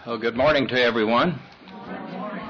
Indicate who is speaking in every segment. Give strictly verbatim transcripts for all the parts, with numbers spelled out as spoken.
Speaker 1: Well, good morning to everyone.
Speaker 2: Good morning.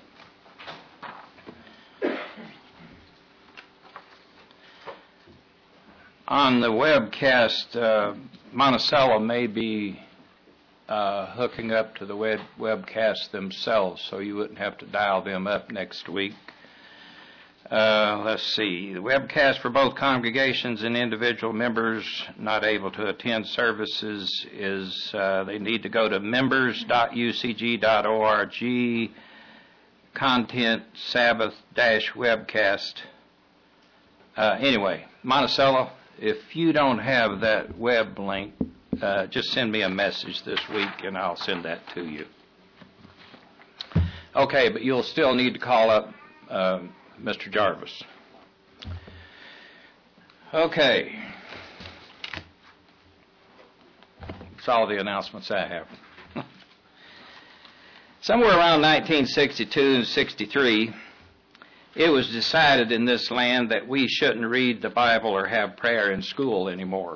Speaker 1: On the webcast, uh, Monticello may be uh, hooking up to the web webcast themselves, so you wouldn't have to dial them up next week. Uh, let's see. The webcast for both congregations and individual members not able to attend services is uh, they need to go to members dot u c g dot org, content Sabbath dash webcast. Uh, anyway, Monticello, if you don't have that web link, uh, just send me a message this week and I'll send that to you. Okay, but you'll still need to call up um, Mister Jarvis. Okay. That's all the announcements I have. Somewhere around nineteen sixty-two and sixty-three, it was decided in this land that we shouldn't read the Bible or have prayer in school anymore.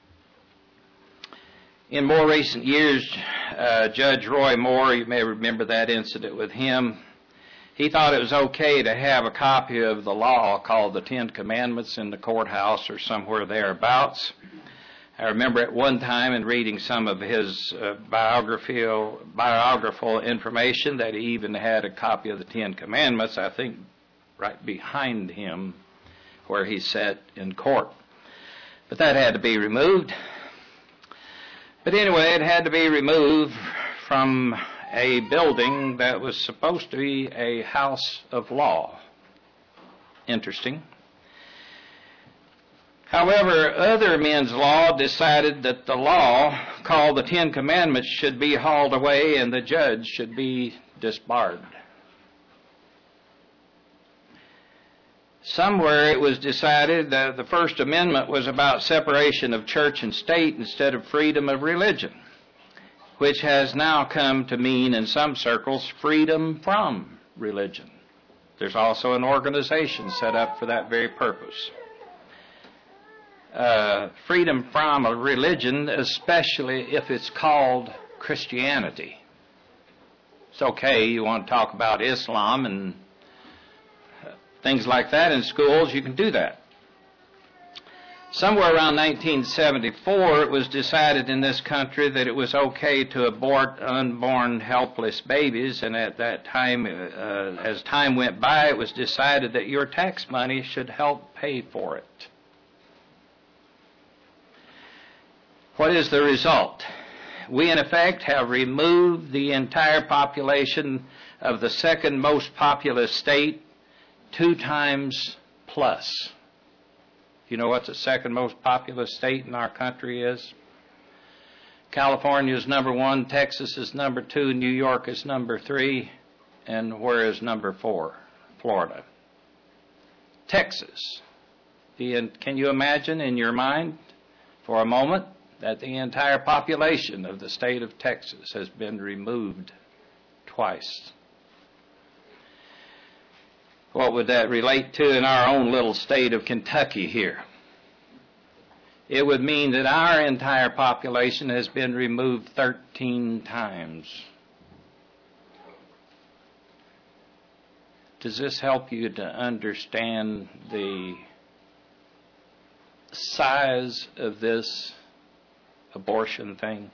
Speaker 1: In more recent years, uh, Judge Roy Moore, you may remember that incident with him, he thought it was okay to have a copy of the law called the Ten Commandments in the courthouse or somewhere thereabouts. I remember at one time in reading some of his uh, biographical, biographical information that he even had a copy of the Ten Commandments, I think right behind him where he sat in court. But that had to be removed. But anyway, it had to be removed from a building that was supposed to be a house of law. Interesting. However, other men's law decided that the law called the Ten Commandments should be hauled away and the judge should be disbarred. Somewhere it was decided that the First Amendment was about separation of church and state instead of freedom of religion, which has now come to mean in some circles freedom from religion. There's also an organization set up for that very purpose. Uh, freedom from a religion, especially if it's called Christianity. It's okay, you want to talk about Islam and things like that in schools, you can do that. Somewhere around nineteen seventy-four, it was decided in this country that it was okay to abort unborn, helpless babies, and at that time, uh, as time went by, it was decided that your tax money should help pay for it. What is the result? We, in effect, have removed the entire population of the second most populous state two times plus. You know what the second most populous state in our country is? California is number one, Texas is number two, New York is number three, and where is number four? Florida. Texas. The, can you imagine in your mind for a moment that the entire population of the state of Texas has been removed twice? What would that relate to in our own little state of Kentucky here? It would mean that our entire population has been removed thirteen times. Does this help you to understand the size of this abortion thing?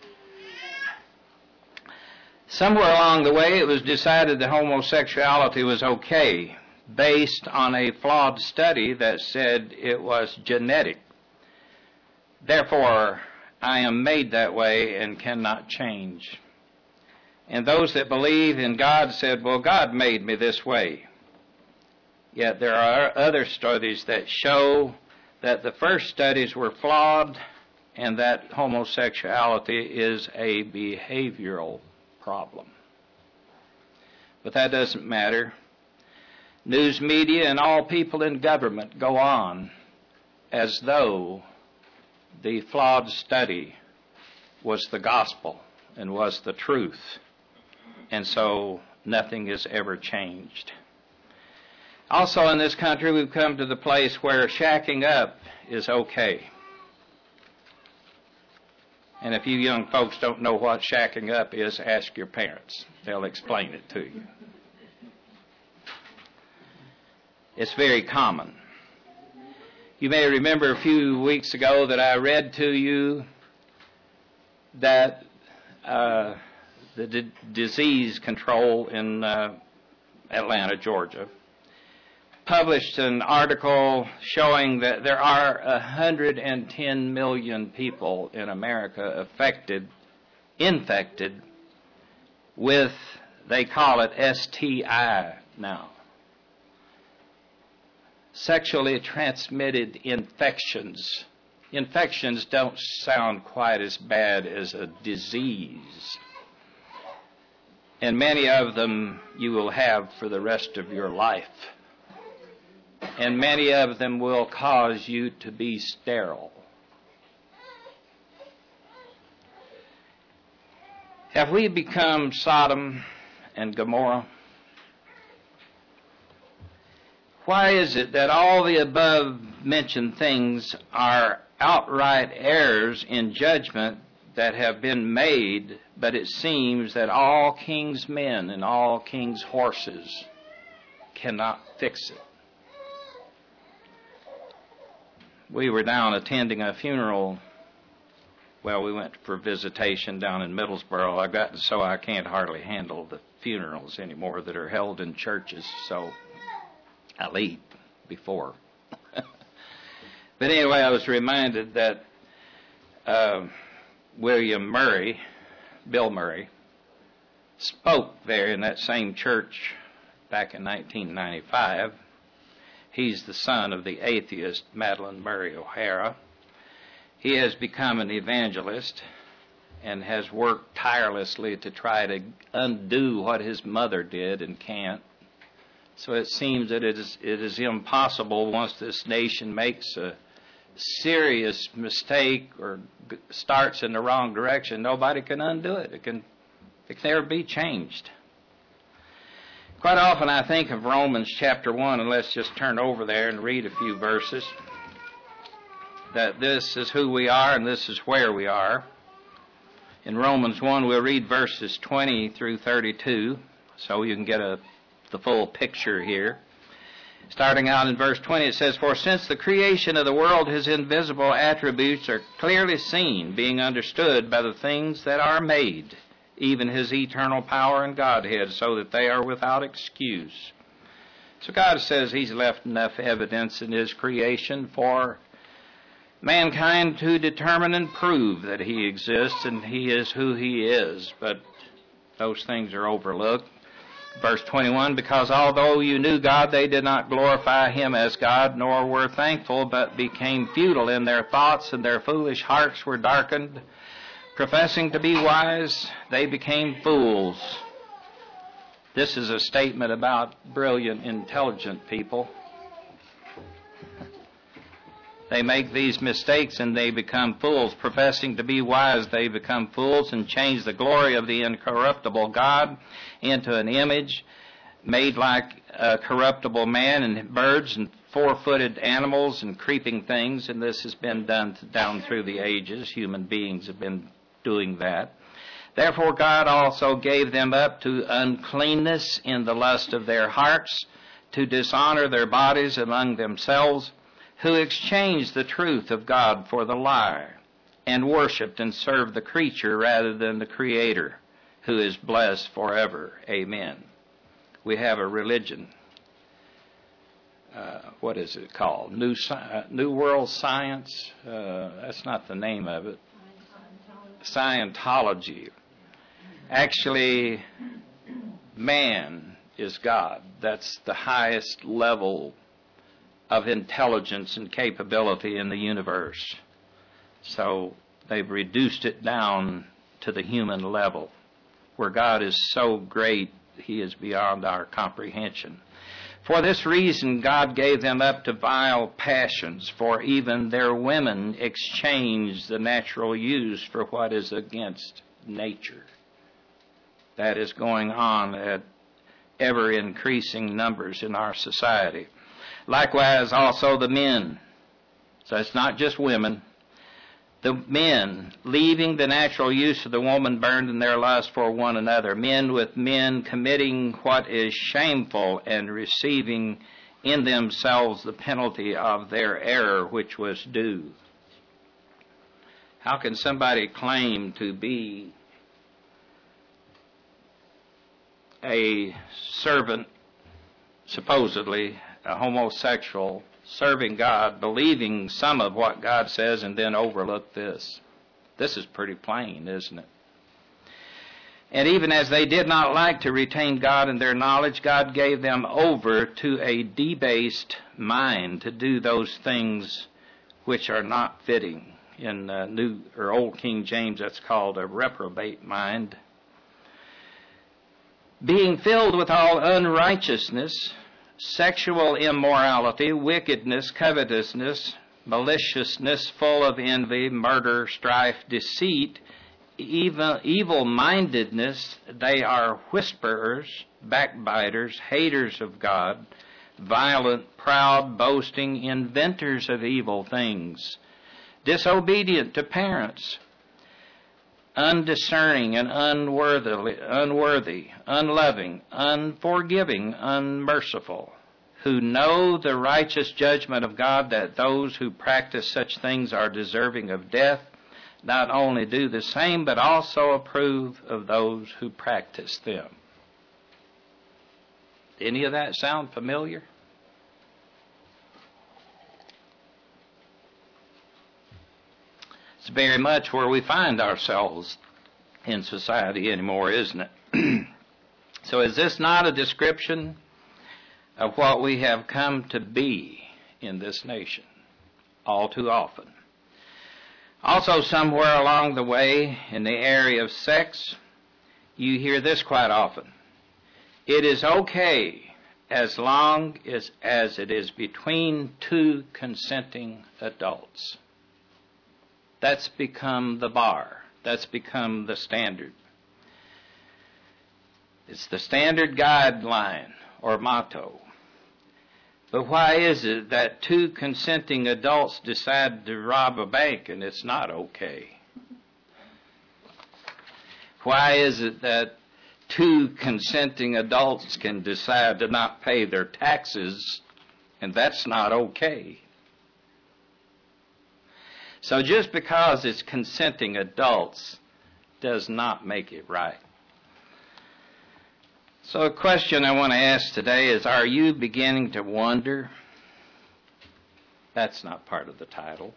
Speaker 1: Somewhere along the way, it was decided that homosexuality was okay, based on a flawed study that said it was genetic. Therefore, I am made that way and cannot change. And those that believe in God said, well, God made me this way. Yet there are other studies that show that the first studies were flawed and that homosexuality is a behavioral problem. But that doesn't matter. News media and all people in government go on as though the flawed study was the gospel and was the truth. And so nothing is ever changed. Also in this country, we've come to the place where shacking up is okay. And if you young folks don't know what shacking up is, ask your parents. They'll explain it to you. It's very common. You may remember a few weeks ago that I read to you that uh, the d- disease control in uh, Atlanta, Georgia, published an article showing that there are one hundred ten million people in America affected, infected with, they call it S T I now. Sexually transmitted infections. Infections don't sound quite as bad as a disease. And many of them you will have for the rest of your life. And many of them will cause you to be sterile. Have we become Sodom and Gomorrah? Why is it that all the above mentioned things are outright errors in judgment that have been made, but it seems that all king's men and all king's horses cannot fix it? We were down attending a funeral. Well, we went for visitation down in Middlesboro. I got so I can't hardly handle the funerals anymore that are held in churches, so I'll eat before. But anyway, I was reminded that uh, William Murray, Bill Murray, spoke there in that same church back in nineteen ninety-five. He's the son of the atheist Madalyn Murray O'Hara. He has become an evangelist and has worked tirelessly to try to undo what his mother did and can't. So it seems that it is, it is impossible once this nation makes a serious mistake or g- starts in the wrong direction, nobody can undo it. It can, it can never be changed. Quite often I think of Romans chapter one, and let's just turn over there and read a few verses, that this is who we are and this is where we are. In Romans one, we'll read verses twenty through thirty-two, so you can get a the full picture here. Starting out in verse twenty, it says, "For since the creation of the world his invisible attributes are clearly seen, being understood by the things that are made, even his eternal power and Godhead, so that they are without excuse." So God says he's left enough evidence in his creation for mankind to determine and prove that he exists and he is who he is. But those things are overlooked. Verse twenty-one, "Because although you knew God, they did not glorify him as God, nor were thankful, but became futile in their thoughts, and their foolish hearts were darkened. Professing to be wise, they became fools." This is a statement about brilliant, intelligent people. They make these mistakes and they become fools. Professing to be wise, they become fools and change the glory of the incorruptible God into an image made like a corruptible man and birds and four-footed animals and creeping things. And this has been done down through the ages. Human beings have been doing that. "Therefore God also gave them up to uncleanness in the lust of their hearts, to dishonor their bodies among themselves, who exchanged the truth of God for the lie, and worshipped and served the creature rather than the Creator, who is blessed forever. Amen." We have a religion. Uh, what is it called? New, Sci- New World Science? Uh, that's not the name of it. Scientology. Actually, man is God. That's the highest level of intelligence and capability in the universe. So they've reduced it down to the human level, where God is so great, he is beyond our comprehension. "For this reason God gave them up to vile passions, for even their women exchanged the natural use for what is against nature." That is going on at ever-increasing numbers in our society. "Likewise also the men." So it's not just women. The men, leaving the natural use of the woman, burned in their lust for one another. Men with men committing what is shameful and receiving in themselves the penalty of their error which was due. How can somebody claim to be a servant, supposedly a homosexual, serving God, believing some of what God says, and then overlook this? This is pretty plain, isn't it? And even as they did not like to retain God in their knowledge, God gave them over to a debased mind to do those things which are not fitting. In uh, New or Old King James, that's called a reprobate mind. Being filled with all unrighteousness, sexual immorality, wickedness, covetousness, maliciousness, full of envy, murder, strife, deceit, evil, evil-mindedness. They are whisperers, backbiters, haters of God, violent, proud, boasting, inventors of evil things, disobedient to parents, undiscerning and unworthy, unworthy, unloving, unforgiving, unmerciful, who know the righteous judgment of God, that those who practice such things are deserving of death, not only do the same, but also approve of those who practice them. Any of that sound familiar? It's very much where we find ourselves in society anymore, isn't it? So is this not a description of what we have come to be in this nation all too often? Also, somewhere along the way in the area of sex, you hear this quite often. It is okay as long as, as it is between two consenting adults. That's become the bar. That's become the standard. It's the standard guideline or motto. But why is it that two consenting adults decide to rob a bank and it's not okay? Why is it that two consenting adults can decide to not pay their taxes and that's not okay? So just because it's consenting adults does not make it right. So a question I want to ask today is, are you beginning to wonder? That's not part of the title.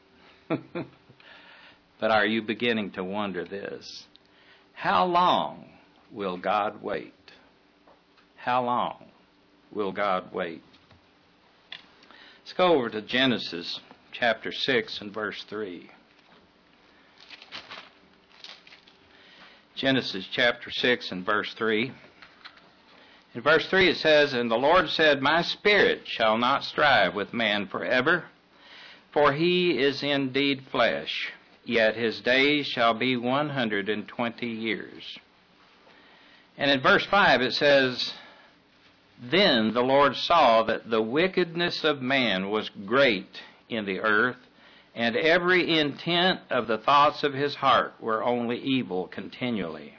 Speaker 1: But are you beginning to wonder this? How long will God wait? How long will God wait? Let's go over to Genesis chapter six and verse three. Genesis chapter six and verse three. In verse three it says, "And the Lord said, My spirit shall not strive with man forever, for he is indeed flesh, yet his days shall be one hundred and twenty years." And in verse five it says, "Then the Lord saw that the wickedness of man was great in the earth, and every intent of the thoughts of his heart were only evil continually."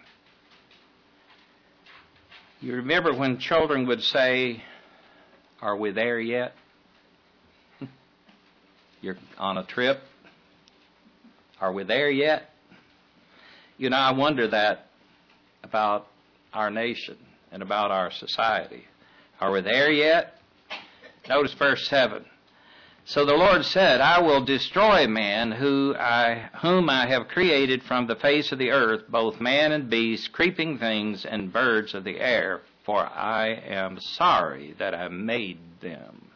Speaker 1: You remember when children would say, "Are we there yet?" You're on a trip. Are we there yet? You know, I wonder that about our nation and about our society. Are we there yet? Notice verse seven. "So the Lord said, I will destroy man who I, whom I have created from the face of the earth, both man and beast, creeping things, and birds of the air, for I am sorry that I made them."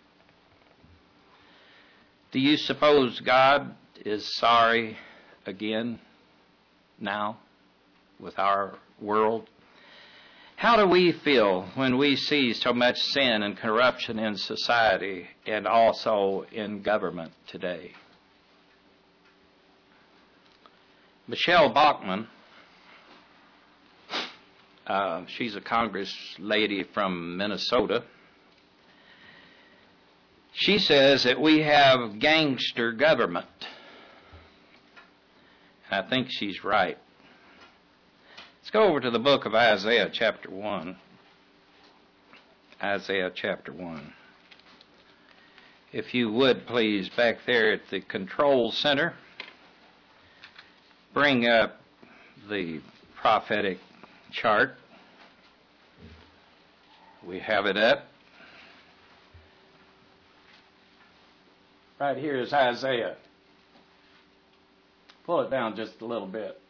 Speaker 1: Do you suppose God is sorry again now with our world? How do we feel when we see so much sin and corruption in society and also in government today? Michelle Bachmann, uh, she's a Congress lady from Minnesota. She says that we have gangster government. And I think she's right. Let's go over to the book of Isaiah chapter one. Isaiah chapter one. If you would please, back there at the control center, bring up the prophetic chart. We have it up. Right here is Isaiah. Pull it down just a little bit.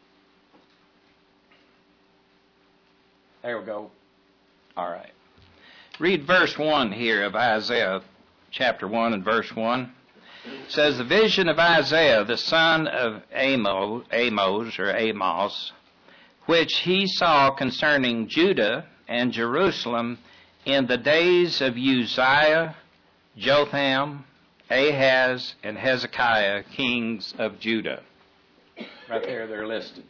Speaker 1: There we go. All right. Read verse one here of Isaiah chapter one and verse one. It says, the vision of Isaiah, the son of Amos, Amos or Amos, which he saw concerning Judah and Jerusalem in the days of Uzziah, Jotham, Ahaz, and Hezekiah, kings of Judah. Right there, they're listed.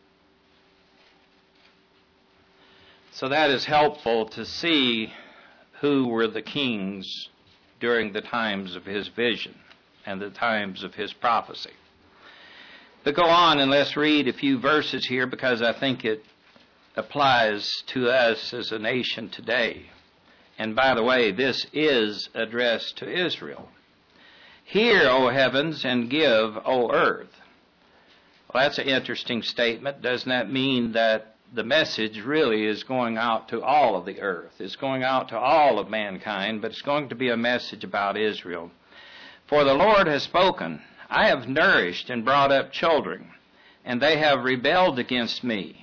Speaker 1: So that is helpful to see who were the kings during the times of his vision and the times of his prophecy. But go on and let's read a few verses here because I think it applies to us as a nation today. And by the way, this is addressed to Israel. Hear, O heavens, and give, O earth. Well, that's an interesting statement. Doesn't that mean that the message really is going out to all of the earth? It's going out to all of mankind, but it's going to be a message about Israel. For the Lord has spoken, I have nourished and brought up children, and they have rebelled against me.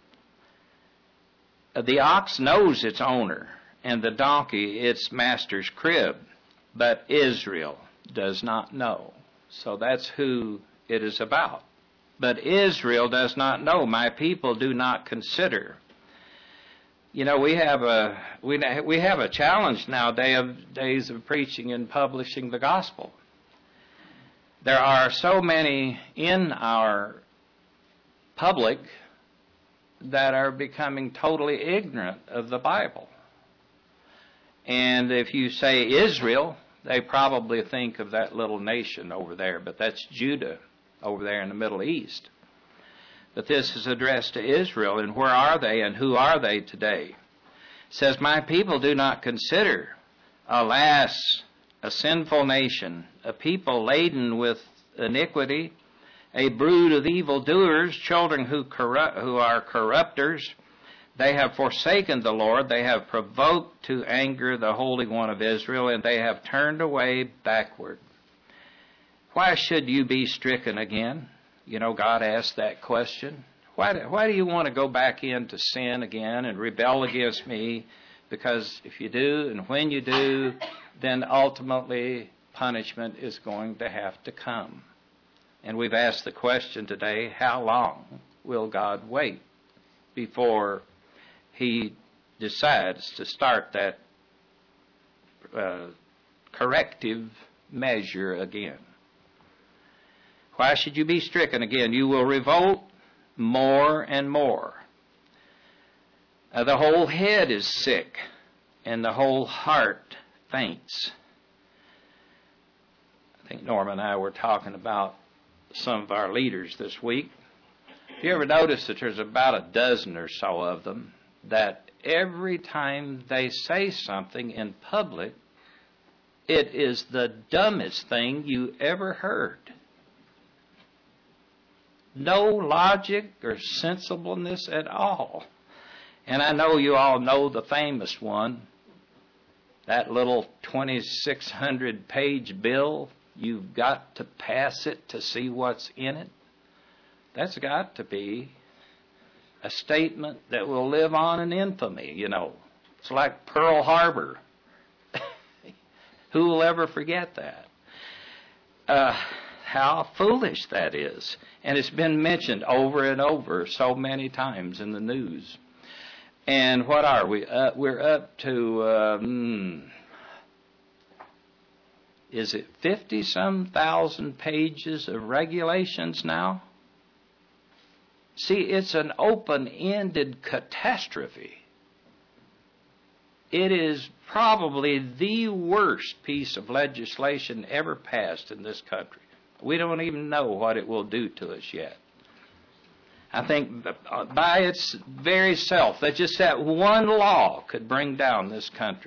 Speaker 1: The ox knows its owner, and the donkey its master's crib, but Israel does not know. So that's who it is about. But Israel does not know. My people do not consider. You know, we have a we we have a challenge nowadays of days of preaching and publishing the gospel. There are so many in our public that are becoming totally ignorant of the Bible. And if you say Israel, they probably think of that little nation over there, but that's Judah over there in the Middle East. But this is addressed to Israel, and where are they and who are they today? It says, my people do not consider, alas, a sinful nation, a people laden with iniquity, a brood of evildoers, children who, corrupt, who are corrupters. They have forsaken the Lord, they have provoked to anger the Holy One of Israel, and they have turned away backward. Why should you be stricken again? You know, God asked that question. Why do, why do you want to go back into sin again and rebel against me? Because if you do, and when you do, then ultimately punishment is going to have to come. And we've asked the question today, how long will God wait before he decides to start that uh, corrective measure again? Why should you be stricken again? You will revolt more and more. Uh, the whole head is sick, and the whole heart faints. I think Norma and I were talking about some of our leaders this week. Have you ever noticed that there's about a dozen or so of them that every time they say something in public, it is the dumbest thing you ever heard? No logic or sensibleness at all. And I know you all know the famous one, that little twenty-six hundred page bill, you've got to pass it to see what's in it. That's got to be a statement that will live on in infamy, you know. It's like Pearl Harbor. Who will ever forget that? Uh, how foolish that is. And it's been mentioned over and over so many times in the news. And what are we? Uh, we're up to, um, is it fifty-some thousand pages of regulations now? See, it's an open-ended catastrophe. It is probably the worst piece of legislation ever passed in this country. We don't even know what it will do to us yet. I think by its very self, that just that one law could bring down this country.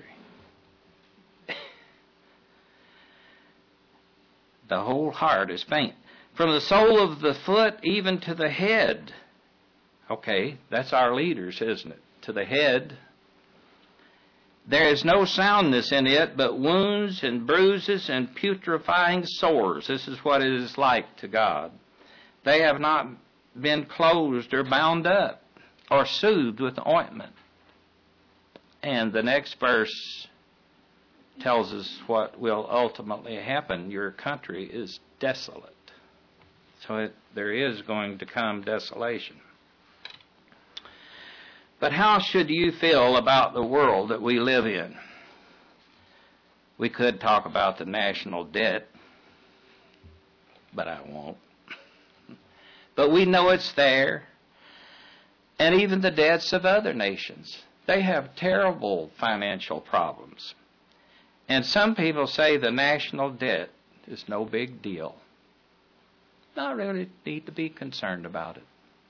Speaker 1: The whole heart is faint. From the sole of the foot even to the head. Okay, that's our leaders, isn't it? To the head. There is no soundness in it, but wounds and bruises and putrefying sores. This is what it is like to God. They have not been closed or bound up or soothed with ointment. And the next verse tells us what will ultimately happen. Your country is desolate. So it, there is going to come desolation. But how should you feel about the world that we live in? We could talk about the national debt, but I won't. But we know it's there. And even the debts of other nations. They have terrible financial problems. And some people say the national debt is no big deal. Not really need to be concerned about it.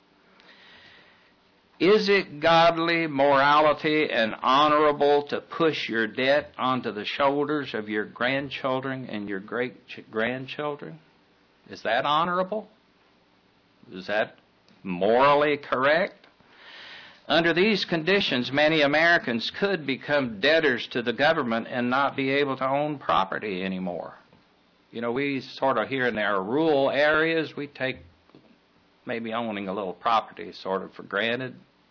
Speaker 1: Is it godly morality and honorable to push your debt onto the shoulders of your grandchildren and your great-grandchildren? Is that honorable? Is that morally correct? Under these conditions, many Americans could become debtors to the government and not be able to own property anymore. You know, we sort of here in our rural areas, we take maybe owning a little property sort of for granted.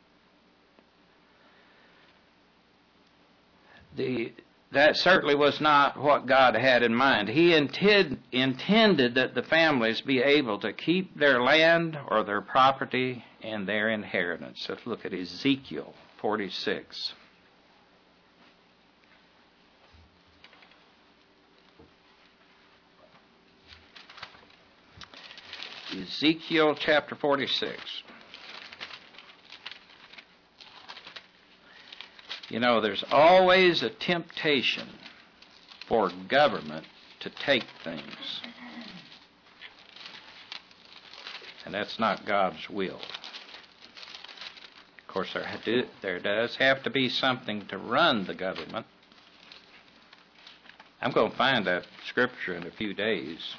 Speaker 1: The, that certainly was not what God had in mind. He intend, intended that the families be able to keep their land or their property and their inheritance. Let's look at Ezekiel forty-six. Ezekiel chapter forty-six. You know, there's always a temptation for government to take things. And that's not God's will. Of course, there, do, there does have to be something to run the government. I'm going to find that scripture in a few days.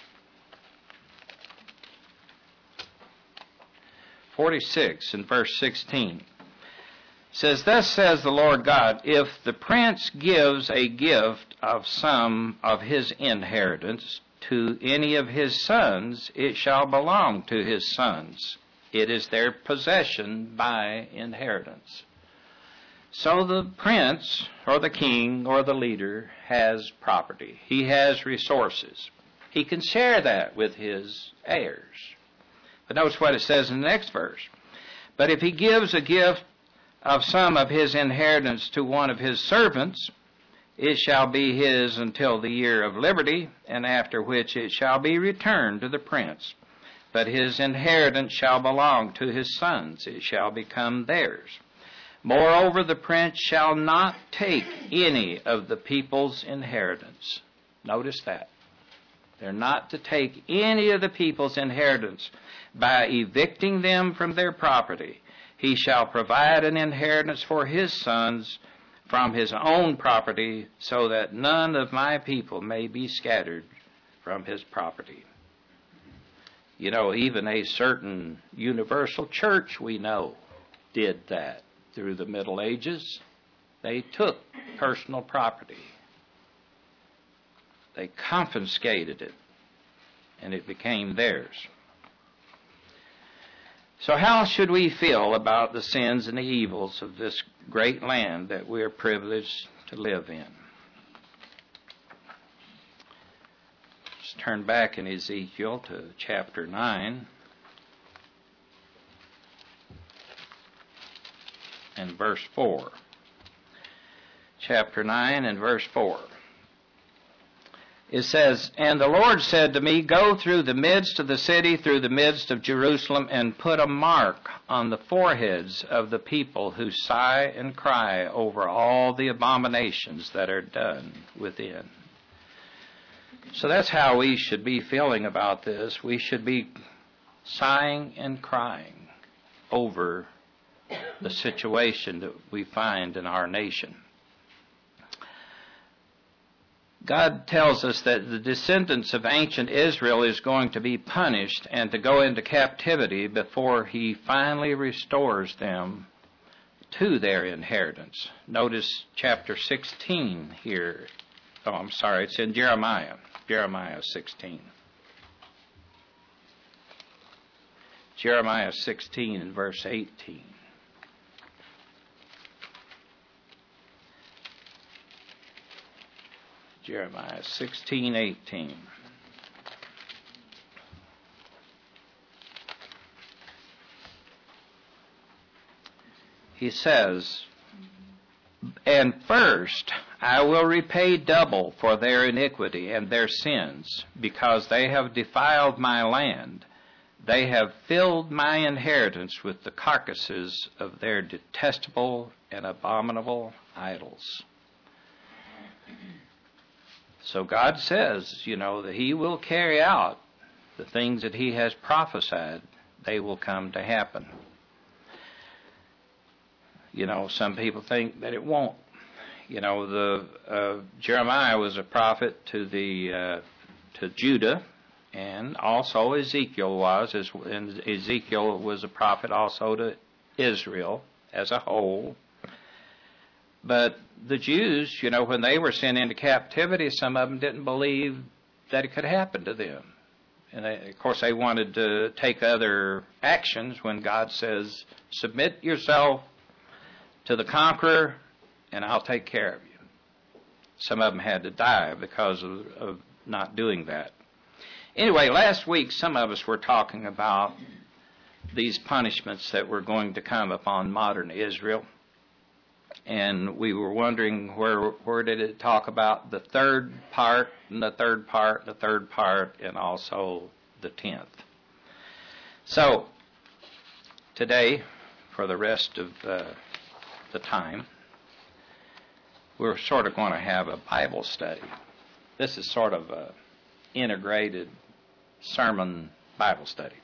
Speaker 1: forty-six and verse sixteen. Says, thus says the Lord God, if the prince gives a gift of some of his inheritance to any of his sons, it shall belong to his sons. It is their possession by inheritance. So the prince, or the king, or the leader has property. He has resources. He can share that with his heirs. But notice what it says in the next verse. But if he gives a gift of some of his inheritance to one of his servants, it shall be his until the year of liberty, and after which it shall be returned to the prince. But his inheritance shall belong to his sons. It shall become theirs. Moreover, the prince shall not take any of the people's inheritance. Notice that. They're not to take any of the people's inheritance by evicting them from their property. He shall provide an inheritance for his sons from his own property, so that none of my people may be scattered from his property. You know, even a certain universal church we know did that through the Middle Ages. They took personal property. They confiscated it, and it became theirs. So how should we feel about the sins and the evils of this great land that we are privileged to live in? Let's turn back in Ezekiel to chapter nine and verse four. Chapter nine and verse four. It says, and the Lord said to me, go through the midst of the city, through the midst of Jerusalem, and put a mark on the foreheads of the people who sigh and cry over all the abominations that are done within. So that's how we should be feeling about this. We should be sighing and crying. over the situation that we find in our nation. God tells us that the descendants of ancient Israel is going to be punished and to go into captivity before he finally restores them to their inheritance. Notice chapter sixteen here. Oh, I'm sorry, it's in Jeremiah. Jeremiah sixteen. Jeremiah sixteen and verse eighteen. Jeremiah sixteen, eighteen. He says, "And first I will repay double for their iniquity and their sins, because they have defiled my land. They have filled my inheritance with the carcasses of their detestable and abominable idols." So God says, you know, that he will carry out the things that he has prophesied. They will come to happen. You know, some people think that it won't. You know, the uh, Jeremiah was a prophet to the uh, to Judah, and also Ezekiel was, as, and Ezekiel was a prophet also to Israel as a whole. But the Jews, you know, when they were sent into captivity, some of them didn't believe that it could happen to them. And they, of course, they wanted to take other actions when God says, submit yourself to the conqueror and I'll take care of you. Some of them had to die because of, of not doing that. Anyway, last week some of us were talking about these punishments that were going to come upon modern Israel. And we were wondering where where did it talk about the third part, and the third part, and the third part, and also the tenth. So, today, for the rest of uh, the time, we're sort of going to have a Bible study. This is sort of a integrated sermon Bible study.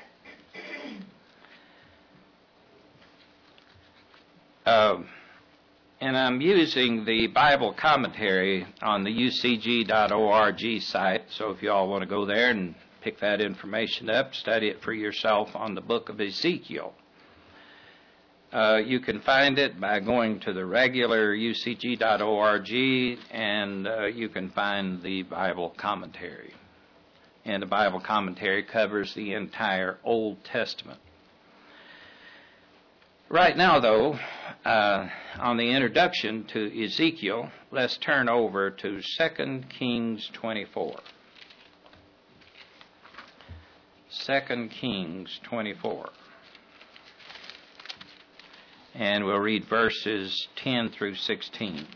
Speaker 1: Um, And I'm using the Bible commentary on the U C G dot org site, so if you all want to go there and pick that information up, study it for yourself on the book of Ezekiel. Uh, you can find it by going to the regular U C G dot org, and uh, you can find the Bible commentary. And the Bible commentary covers the entire Old Testament. Right now, though, uh, on the introduction to Ezekiel, let's turn over to Second Kings twenty-four. Second Kings twenty-four. And we'll read verses ten through sixteen.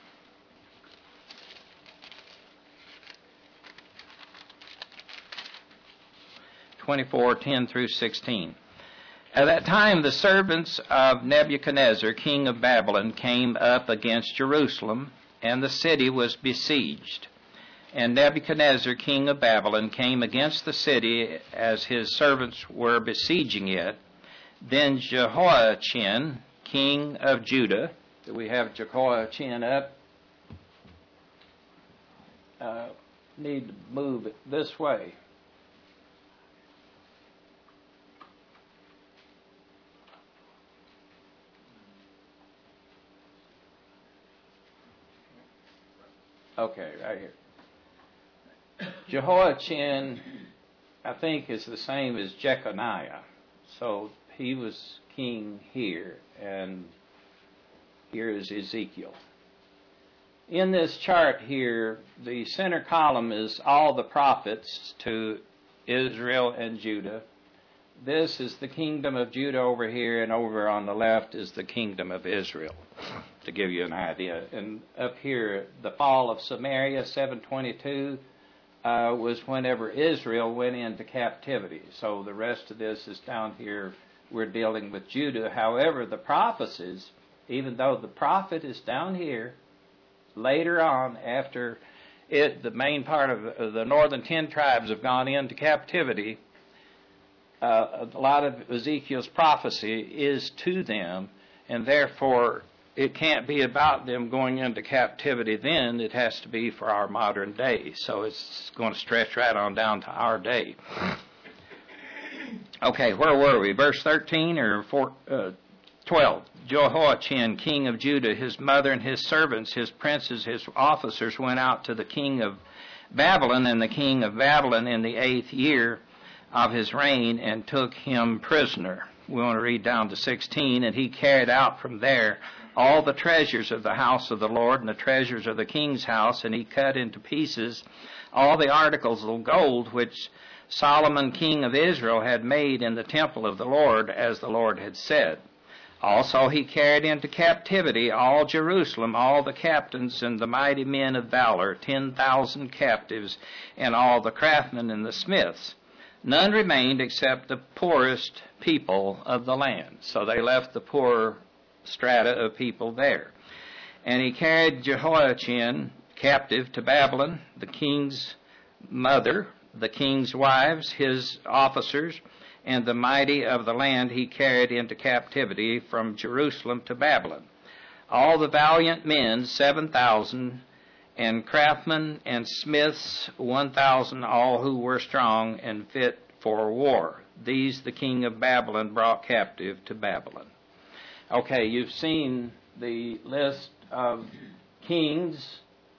Speaker 1: twenty-four, ten through sixteen. At that time, the servants of Nebuchadnezzar, king of Babylon, came up against Jerusalem, and the city was besieged. And Nebuchadnezzar, king of Babylon, came against the city as his servants were besieging it. Then Jehoiachin, king of Judah, do we have Jehoiachin up? Uh, need to move it this way. Okay, right here. Jehoiachin, I think, is the same as Jeconiah. So he was king here, and here is Ezekiel. In this chart here, the center column is all the prophets to Israel and Judah. This is the kingdom of Judah over here, and over on the left is the kingdom of Israel, to give you an idea. And up here, the fall of Samaria, seven twenty-two, uh, was whenever Israel went into captivity. So the rest of this is down here. We're dealing with Judah. However, the prophecies, even though the prophet is down here, later on, after it, the main part of the northern ten tribes have gone into captivity, uh, a lot of Ezekiel's prophecy is to them, and therefore it can't be about them going into captivity then. It has to be for our modern day. So it's going to stretch right on down to our day. Okay, where were we? Verse thirteen or four, uh, twelve. Jehoiachin, king of Judah, his mother and his servants, his princes, his officers went out to the king of Babylon, and the king of Babylon in the eighth year of his reign, and took him prisoner. We want to read down to sixteen. And he carried out from there all the treasures of the house of the Lord and the treasures of the king's house, and he cut into pieces all the articles of gold which Solomon king of Israel had made in the temple of the Lord, as the Lord had said. Also he carried into captivity all Jerusalem, all the captains and the mighty men of valor, ten thousand captives, and all the craftsmen and the smiths. None remained except the poorest people of the land. So they left the poor strata of people there. And he carried Jehoiachin captive to Babylon, the king's mother, the king's wives, his officers, and the mighty of the land he carried into captivity from Jerusalem to Babylon. All the valiant men, seven thousand, and craftsmen and smiths, one thousand, all who were strong and fit for war. These the king of Babylon brought captive to Babylon. Okay, you've seen the list of kings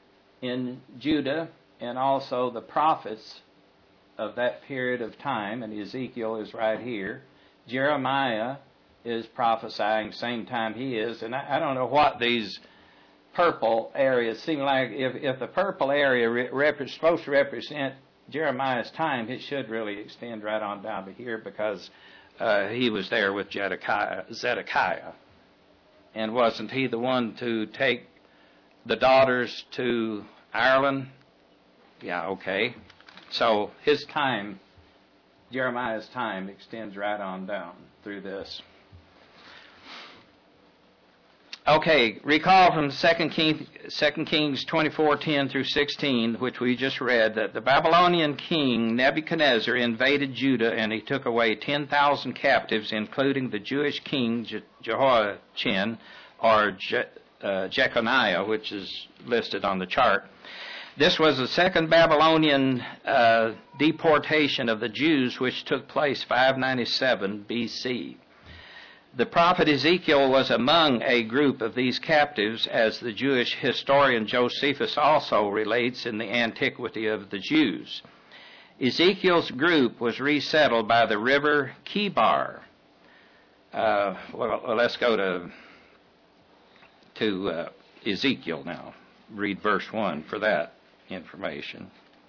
Speaker 1: in Judah and also the prophets of that period of time, and Ezekiel is right here. Jeremiah is prophesying same time he is, and I, I don't know what these purple areas seem like. If, if the purple area re- rep- is supposed to represent Jeremiah's time, it should really extend right on down to here, because uh, he was there with Zedekiah, Zedekiah. And wasn't he the one to take the daughters to Ireland? Yeah, okay. So his time, Jeremiah's time, extends right on down through this. Okay, recall from Second King, Second Kings twenty-four ten through sixteen, which we just read, that the Babylonian king Nebuchadnezzar invaded Judah, and he took away ten thousand captives, including the Jewish king Je- Jehoiachin, or Je- uh, Jeconiah, which is listed on the chart. This was the second Babylonian uh, deportation of the Jews, which took place five ninety-seven B C. The prophet Ezekiel was among a group of these captives, as the Jewish historian Josephus also relates in the Antiquity of the Jews. Ezekiel's group was resettled by the river Kibar. Uh, well, let's go to, to uh, Ezekiel now. Read verse one for that information.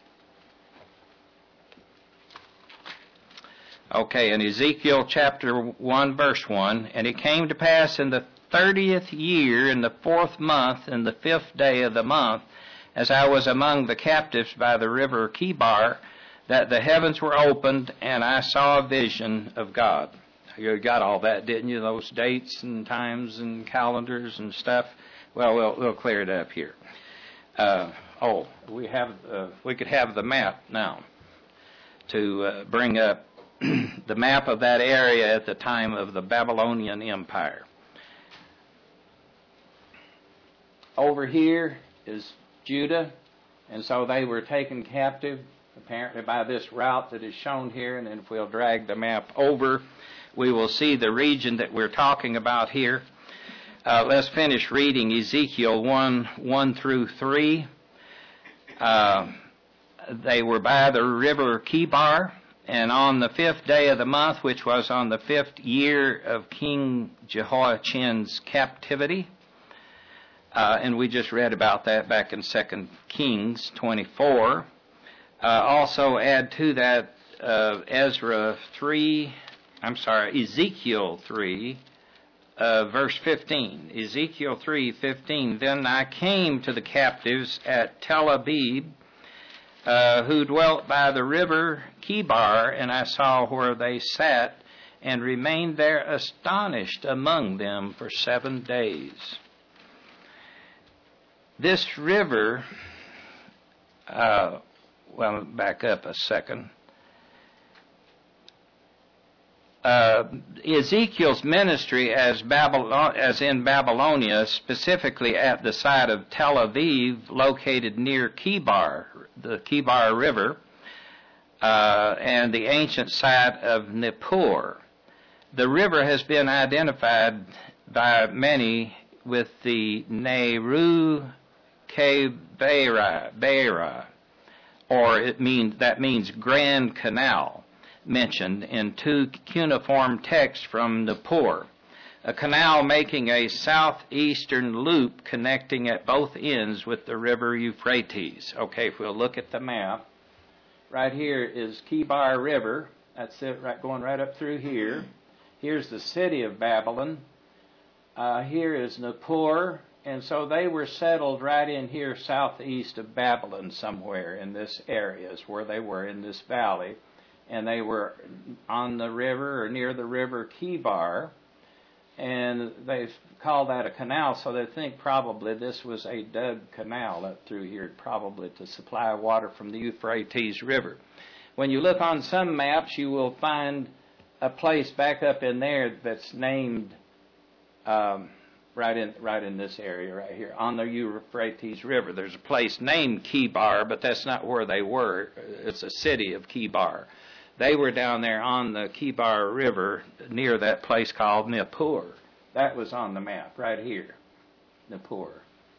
Speaker 1: Okay, in Ezekiel chapter one, verse one, and it came to pass in the thirtieth year, in the fourth month, in the fifth day of the month, as I was among the captives by the river Kibar, that the heavens were opened, and I saw a vision of God. You got all that, didn't you? Those dates and times and calendars and stuff. Well, we'll, we'll clear it up here. Uh, oh, we have uh, we could have the map now to uh, bring up the map of that area at the time of the Babylonian Empire. Over here is Judah, and so they were taken captive apparently by this route that is shown here, and then if we'll drag the map over, we will see the region that we're talking about here. Uh, let's finish reading Ezekiel one, one through three. Uh, they were by the river Kibar, and on the fifth day of the month, which was on the fifth year of King Jehoiachin's captivity, uh, and we just read about that back in Second Kings twenty-four. Uh, also add to that uh, Ezra three, I'm sorry, Ezekiel three, uh, verse fifteen. Ezekiel three fifteen. Then I came to the captives at Tel Abib, uh, who dwelt by the river Kibar, and I saw where they sat, and remained there astonished among them for seven days. This river, uh, well, back up a second. uh, Ezekiel's ministry as, Babylon, as in Babylonia, specifically at the site of Tel Aviv, located near Kibar, the Kibar River, uh, and the ancient site of Nippur. The river has been identified by many with the Nehru Kebeira, Beira, or it means that means Grand Canal, mentioned in two cuneiform texts from Nippur, a canal making a southeastern loop connecting at both ends with the river Euphrates. Okay, if we'll look at the map, right here is Kibar River. That's it, right, going right up through here. Here's the city of Babylon. Uh, here is Nippur. And so they were settled right in here southeast of Babylon somewhere in this area is where they were, in this valley. And they were on the river or near the river Kibar. And they call that a canal, so they think probably this was a dug canal up through here, probably to supply water from the Euphrates River. When you look on some maps, you will find a place back up in there that's named um, right in right in this area right here on the Euphrates River. There's a place named Kibar, but that's not where they were. It's a city of Kibar. They were down there on the Kibar River near that place called Nippur. That was on the map right here, Nippur.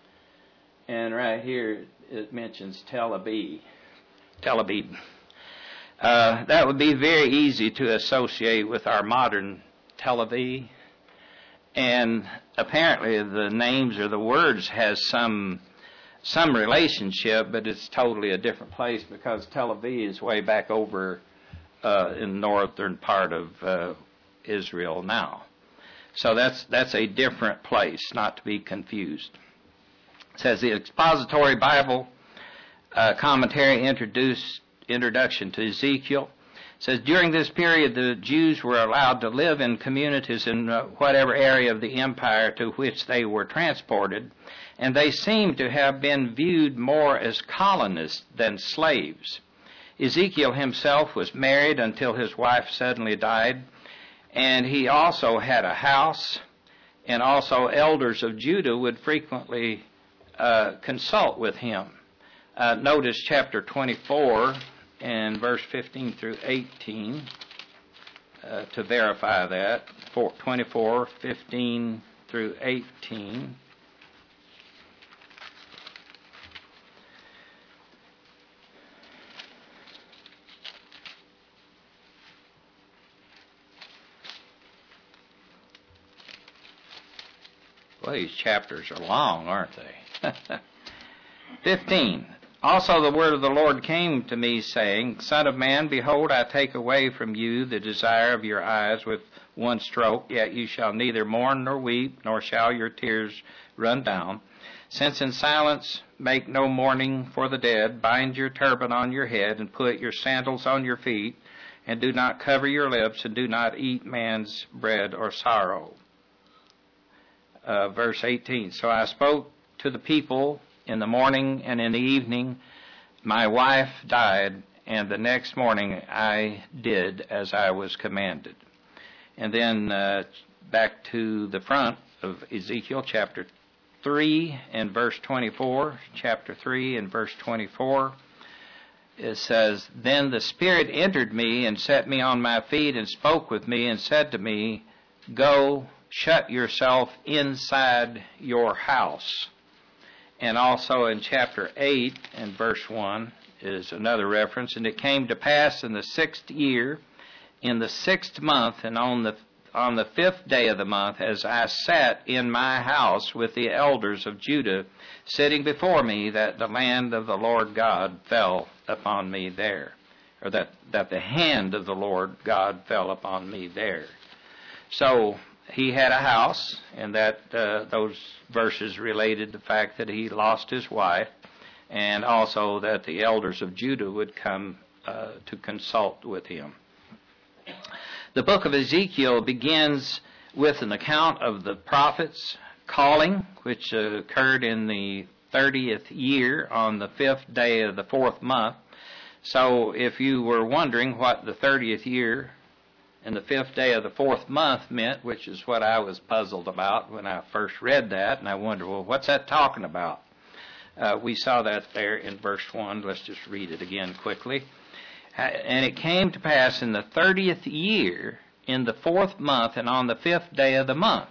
Speaker 1: And right here it mentions Tel Aviv. Tel Aviv. Uh, that would be very easy to associate with our modern Tel Aviv. And apparently the names or the words has some some relationship, but it's totally a different place because Tel Aviv is way back over uh, in the northern part of uh, Israel now. So that's that's a different place, not to be confused. It says the expository Bible uh, commentary introduced introduction to Ezekiel. It says, during this period, the Jews were allowed to live in communities in uh, whatever area of the empire to which they were transported, and they seem to have been viewed more as colonists than slaves. Ezekiel himself was married until his wife suddenly died, and he also had a house, and also elders of Judah would frequently uh, consult with him. Uh, notice chapter twenty-four, and verse fifteen through eighteen, uh, to verify that. twenty-four, fifteen through eighteen. Well, these chapters are long, aren't they? fifteen. Also the word of the Lord came to me, saying, Son of man, behold, I take away from you the desire of your eyes with one stroke, yet you shall neither mourn nor weep, nor shall your tears run down. Since in silence make no mourning for the dead, bind your turban on your head, and put your sandals on your feet, and do not cover your lips, and do not eat man's bread or sorrow. Uh, verse eighteen, So I spoke to the people in the morning and in the evening. My wife died, and the next morning I did as I was commanded. And then uh, back to the front of Ezekiel chapter three and verse twenty-four. Chapter three and verse twenty-four. It says, Then the Spirit entered me and set me on my feet and spoke with me and said to me, Go, shut yourself inside your house. And also in chapter eight and verse one is another reference. And it came to pass in the sixth year, in the sixth month, and on the on the fifth day of the month, as I sat in my house with the elders of Judah sitting before me, that the land of the Lord God fell upon me there. Or that, that the hand of the Lord God fell upon me there. So he had a house, and that uh, those verses related the fact that he lost his wife, and also that the elders of Judah would come uh, to consult with him. The book of Ezekiel begins with an account of the prophet's calling, which uh, occurred in the thirtieth year on the fifth day of the fourth month. So if you were wondering what the thirtieth year And the fifth day of the fourth month meant, which is what I was puzzled about when I first read that, and I wondered, well, what's that talking about? Uh, we saw that there in verse one. Let's just read it again quickly. And it came to pass in the thirtieth year, in the fourth month, and on the fifth day of the month,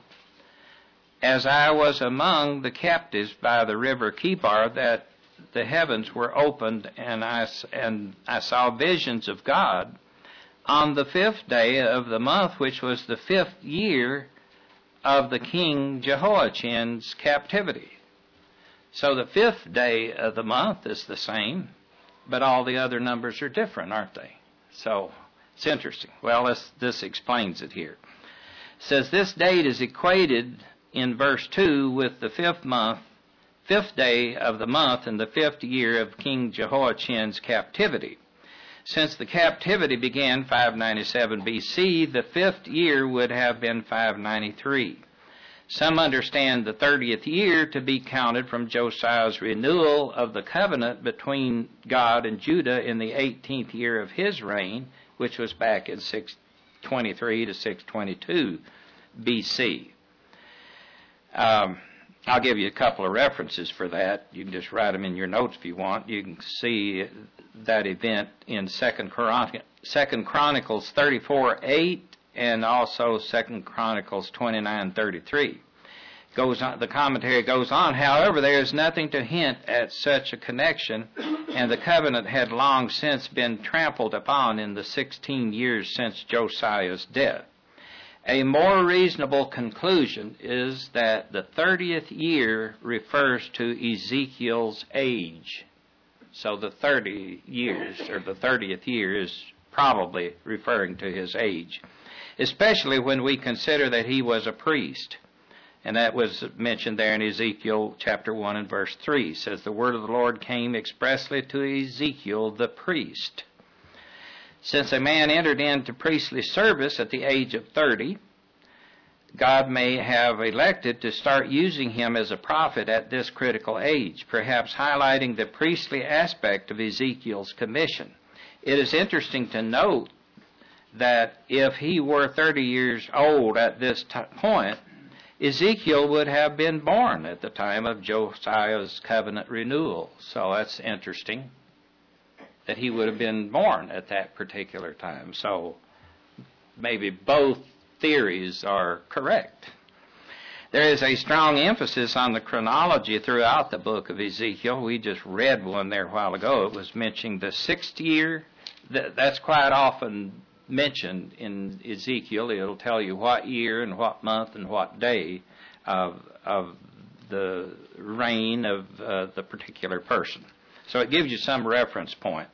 Speaker 1: as I was among the captives by the river Chebar, that the heavens were opened, and I, and I saw visions of God on the fifth day of the month, which was the fifth year of the king Jehoiachin's captivity. So the fifth day of the month is the same, but all the other numbers are different, aren't they? So it's interesting. Well, this, this explains it here. It says this date is equated in verse two with the fifth month, fifth day of the month in the fifth year of King Jehoiachin's captivity. Since the captivity began five ninety-seven B C, the fifth year would have been five ninety-three. Some understand the thirtieth year to be counted from Josiah's renewal of the covenant between God and Judah in the eighteenth year of his reign, which was back in six twenty-three to six twenty-two B C. Um, I'll give you a couple of references for that. You can just write them in your notes if you want. You can see that event in Second Chronicles thirty-four eight and also Second Chronicles twenty-nine thirty-three. Goes on, the commentary goes on, however, there is nothing to hint at such a connection, and the covenant had long since been trampled upon in the sixteen years since Josiah's death. A more reasonable conclusion is that the thirtieth year refers to Ezekiel's age. So the thirty years, or the thirtieth year, is probably referring to his age, especially when we consider that he was a priest. And that was mentioned there in Ezekiel chapter one and verse three. It says, the word of the Lord came expressly to Ezekiel the priest. Since a man entered into priestly service at the age of thirty, God may have elected to start using him as a prophet at this critical age, perhaps highlighting the priestly aspect of Ezekiel's commission. It is interesting to note that if he were thirty years old at this t- point, Ezekiel would have been born at the time of Josiah's covenant renewal. So that's interesting, that he would have been born at that particular time. So maybe both theories are correct. There is a strong emphasis on the chronology throughout the book of Ezekiel. We just read one there a while ago. It was mentioning the sixth year. That's quite often mentioned in Ezekiel. It'll tell you what year and what month and what day of, of the reign of uh, the particular person. So it gives you some reference point.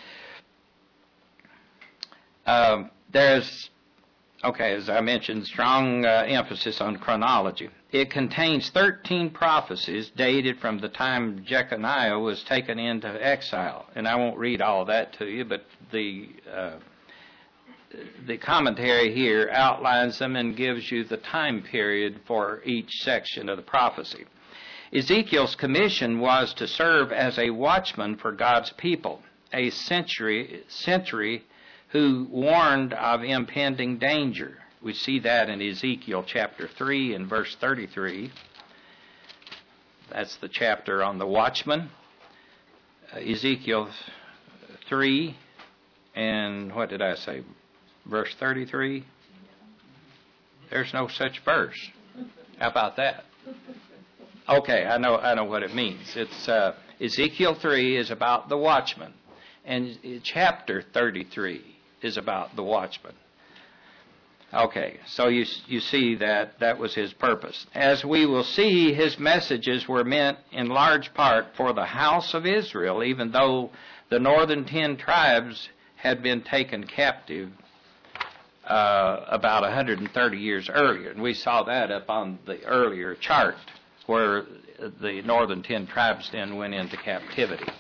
Speaker 1: Um, there's, okay, as I mentioned, strong uh, emphasis on chronology. It contains thirteen prophecies dated from the time Jeconiah was taken into exile. And I won't read all that to you, but the uh, the commentary here outlines them and gives you the time period for each section of the prophecy. Ezekiel's commission was to serve as a watchman for God's people, a sentry, sentry who warned of impending danger. We see that in Ezekiel chapter three and verse thirty-three. That's the chapter on the watchman. Uh, Ezekiel three and what did I say? Verse thirty-three? There's no such verse. How about that? Okay, I know I know what it means. It's uh, Ezekiel three is about the watchman, and chapter thirty-three is about the watchman. Okay, so you you see that that was his purpose. As we will see, his messages were meant in large part for the house of Israel, even though the northern ten tribes had been taken captive uh, about one hundred thirty years earlier. And we saw that up on the earlier chart, where the northern ten tribes then went into captivity.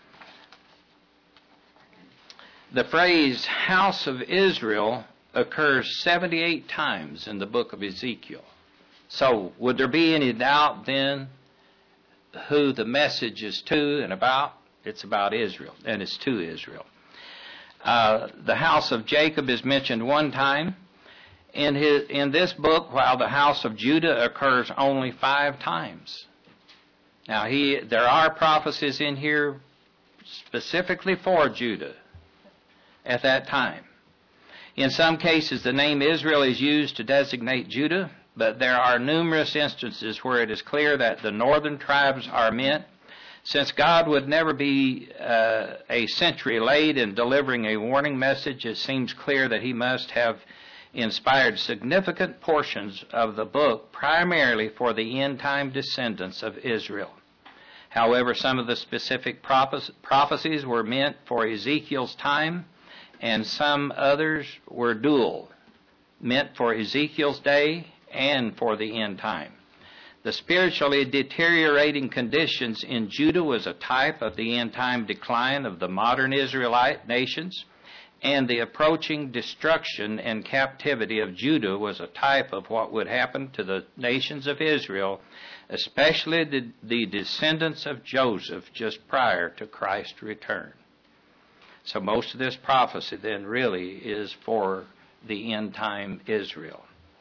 Speaker 1: The phrase house of Israel occurs seventy-eight times in the book of Ezekiel. So would there be any doubt then who the message is to and about? It's about Israel, and it's to Israel. Uh, the house of Jacob is mentioned one time. In, his, in this book, while the house of Judah occurs only five times. Now, he, there are prophecies in here specifically for Judah at that time. In some cases, the name Israel is used to designate Judah, but there are numerous instances where it is clear that the northern tribes are meant. Since God would never be uh, a century late in delivering a warning message, it seems clear that he must have inspired significant portions of the book primarily for the end-time descendants of Israel. However, some of the specific prophe- prophecies were meant for Ezekiel's time, and some others were dual, meant for Ezekiel's day and for the end time. The spiritually deteriorating conditions in Judah was a type of the end-time decline of the modern Israelite nations, and the approaching destruction and captivity of Judah was a type of what would happen to the nations of Israel, especially the, the descendants of Joseph just prior to Christ's return. So most of this prophecy then really is for the end-time Israel.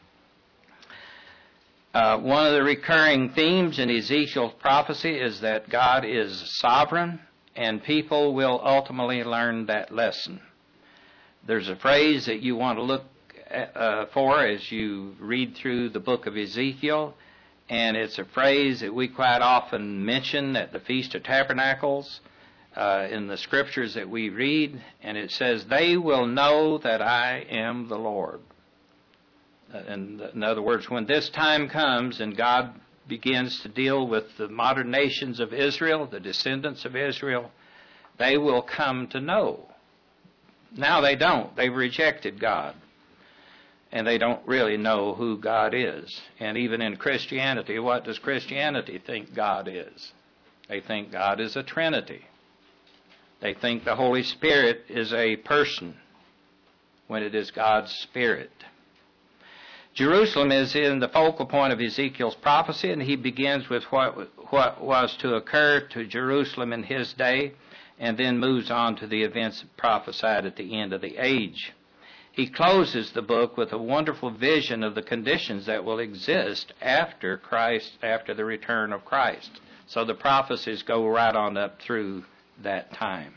Speaker 1: Uh, one of the recurring themes in Ezekiel's prophecy is that God is sovereign, and people will ultimately learn that lesson. There's a phrase that you want to look at, uh, for as you read through the book of Ezekiel, and it's a phrase that we quite often mention at the Feast of Tabernacles uh, in the scriptures that we read, and it says, "They will know that I am the Lord." Uh, in, in other words, when this time comes and God begins to deal with the modern nations of Israel, the descendants of Israel, they will come to know. Now they don't. They've rejected God. And they don't really know who God is. And even in Christianity, what does Christianity think God is? They think God is a Trinity. They think the Holy Spirit is a person when it is God's Spirit. Jerusalem is in the focal point of Ezekiel's prophecy, and he begins with what, what was to occur to Jerusalem in his day, and then moves on to the events prophesied at the end of the age. He closes the book with a wonderful vision of the conditions that will exist after Christ, after the return of Christ. So the prophecies go right on up through that time.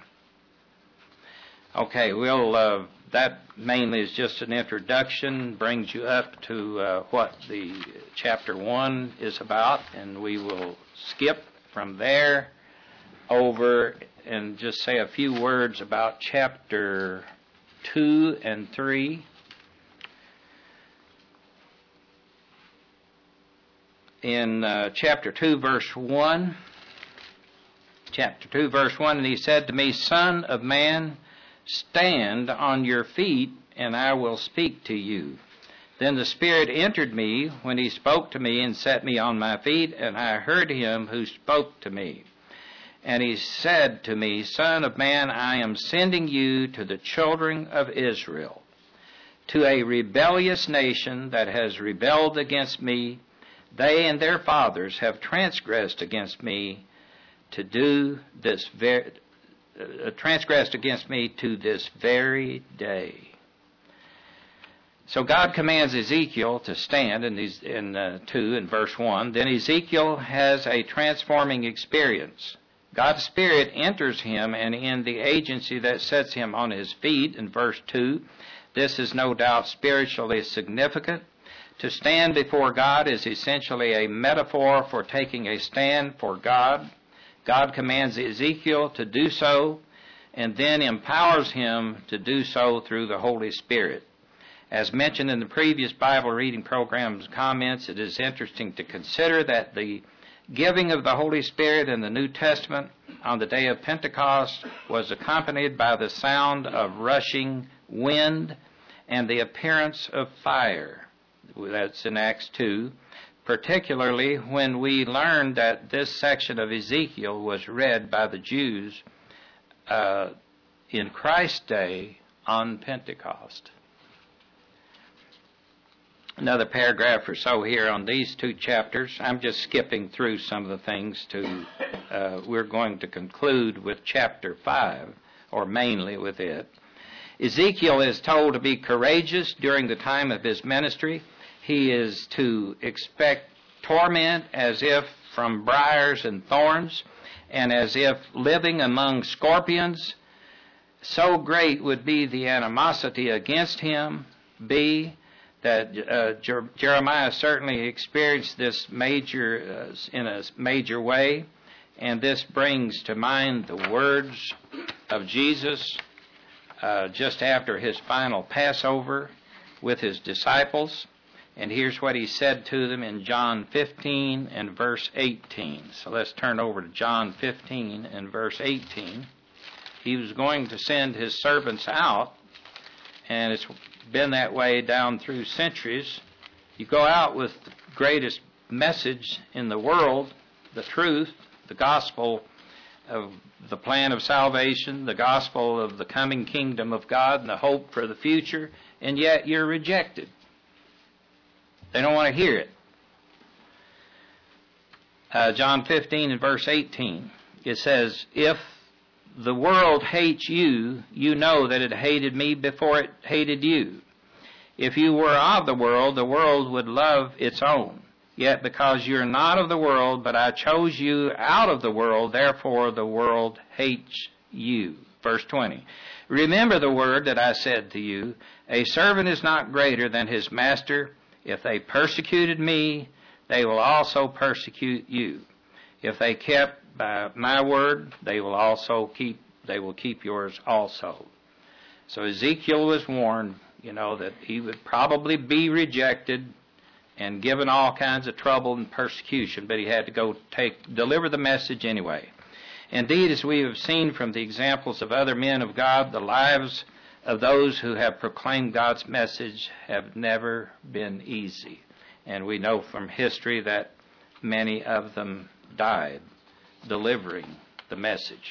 Speaker 1: Okay, we'll, uh, that mainly is just an introduction, brings you up to uh, what the chapter one is about, and we will skip from there over and just say a few words about chapter two and three. In uh, chapter two, verse one, chapter two, verse one, "And he said to me, Son of man, stand on your feet, and I will speak to you. Then the Spirit entered me when he spoke to me and set me on my feet, and I heard him who spoke to me. And he said to me, Son of man, I am sending you to the children of Israel, to a rebellious nation that has rebelled against me. They and their fathers have transgressed against me to do this very, uh, transgressed against me to this very day." So God commands Ezekiel to stand in, these, in uh, two, in verse one. Then Ezekiel has a transforming experience. God's Spirit enters him, and in the agency that sets him on his feet, in verse two, this is no doubt spiritually significant. To stand before God is essentially a metaphor for taking a stand for God. God commands Ezekiel to do so, and then empowers him to do so through the Holy Spirit. As mentioned in the previous Bible reading program's comments, it is interesting to consider that the giving of the Holy Spirit in the New Testament on the day of Pentecost was accompanied by the sound of rushing wind and the appearance of fire. That's in Acts two, particularly when we learned that this section of Ezekiel was read by the Jews uh, in Christ's day on Pentecost. Another paragraph or so here on these two chapters. I'm just skipping through some of the things to, uh, we're going to conclude with chapter five, or mainly with it. Ezekiel is told to be courageous during the time of his ministry. He is to expect torment as if from briars and thorns, and as if living among scorpions. So great would be the animosity against him, be that uh, Jer- Jeremiah certainly experienced this major uh, in a major way, and this brings to mind the words of Jesus uh, just after his final Passover with his disciples. And here's what he said to them in John fifteen and verse eighteen. So let's turn over to John fifteen and verse eighteen. He was going to send his servants out, and it's been that way down through centuries. You go out with the greatest message in the world, the truth, the gospel of the plan of salvation, the gospel of the coming kingdom of God and the hope for the future, and yet you're rejected. They don't want to hear it. Uh, John fifteen and verse eighteen, it says, "If the world hates you, you know that it hated me before it hated you. If you were of the world, the world would love its own. Yet because you're not of the world, but I chose you out of the world, therefore the world hates you." Verse twenty, "Remember the word that I said to you, a servant is not greater than his master. If they persecuted me, they will also persecute you. If they kept by my word, they will also keep they will keep yours also." So Ezekiel was warned, you know, that he would probably be rejected and given all kinds of trouble and persecution, but he had to go take deliver the message anyway. Indeed, as we have seen from the examples of other men of God, the lives of those who have proclaimed God's message have never been easy. And we know from history that many of them died delivering the message.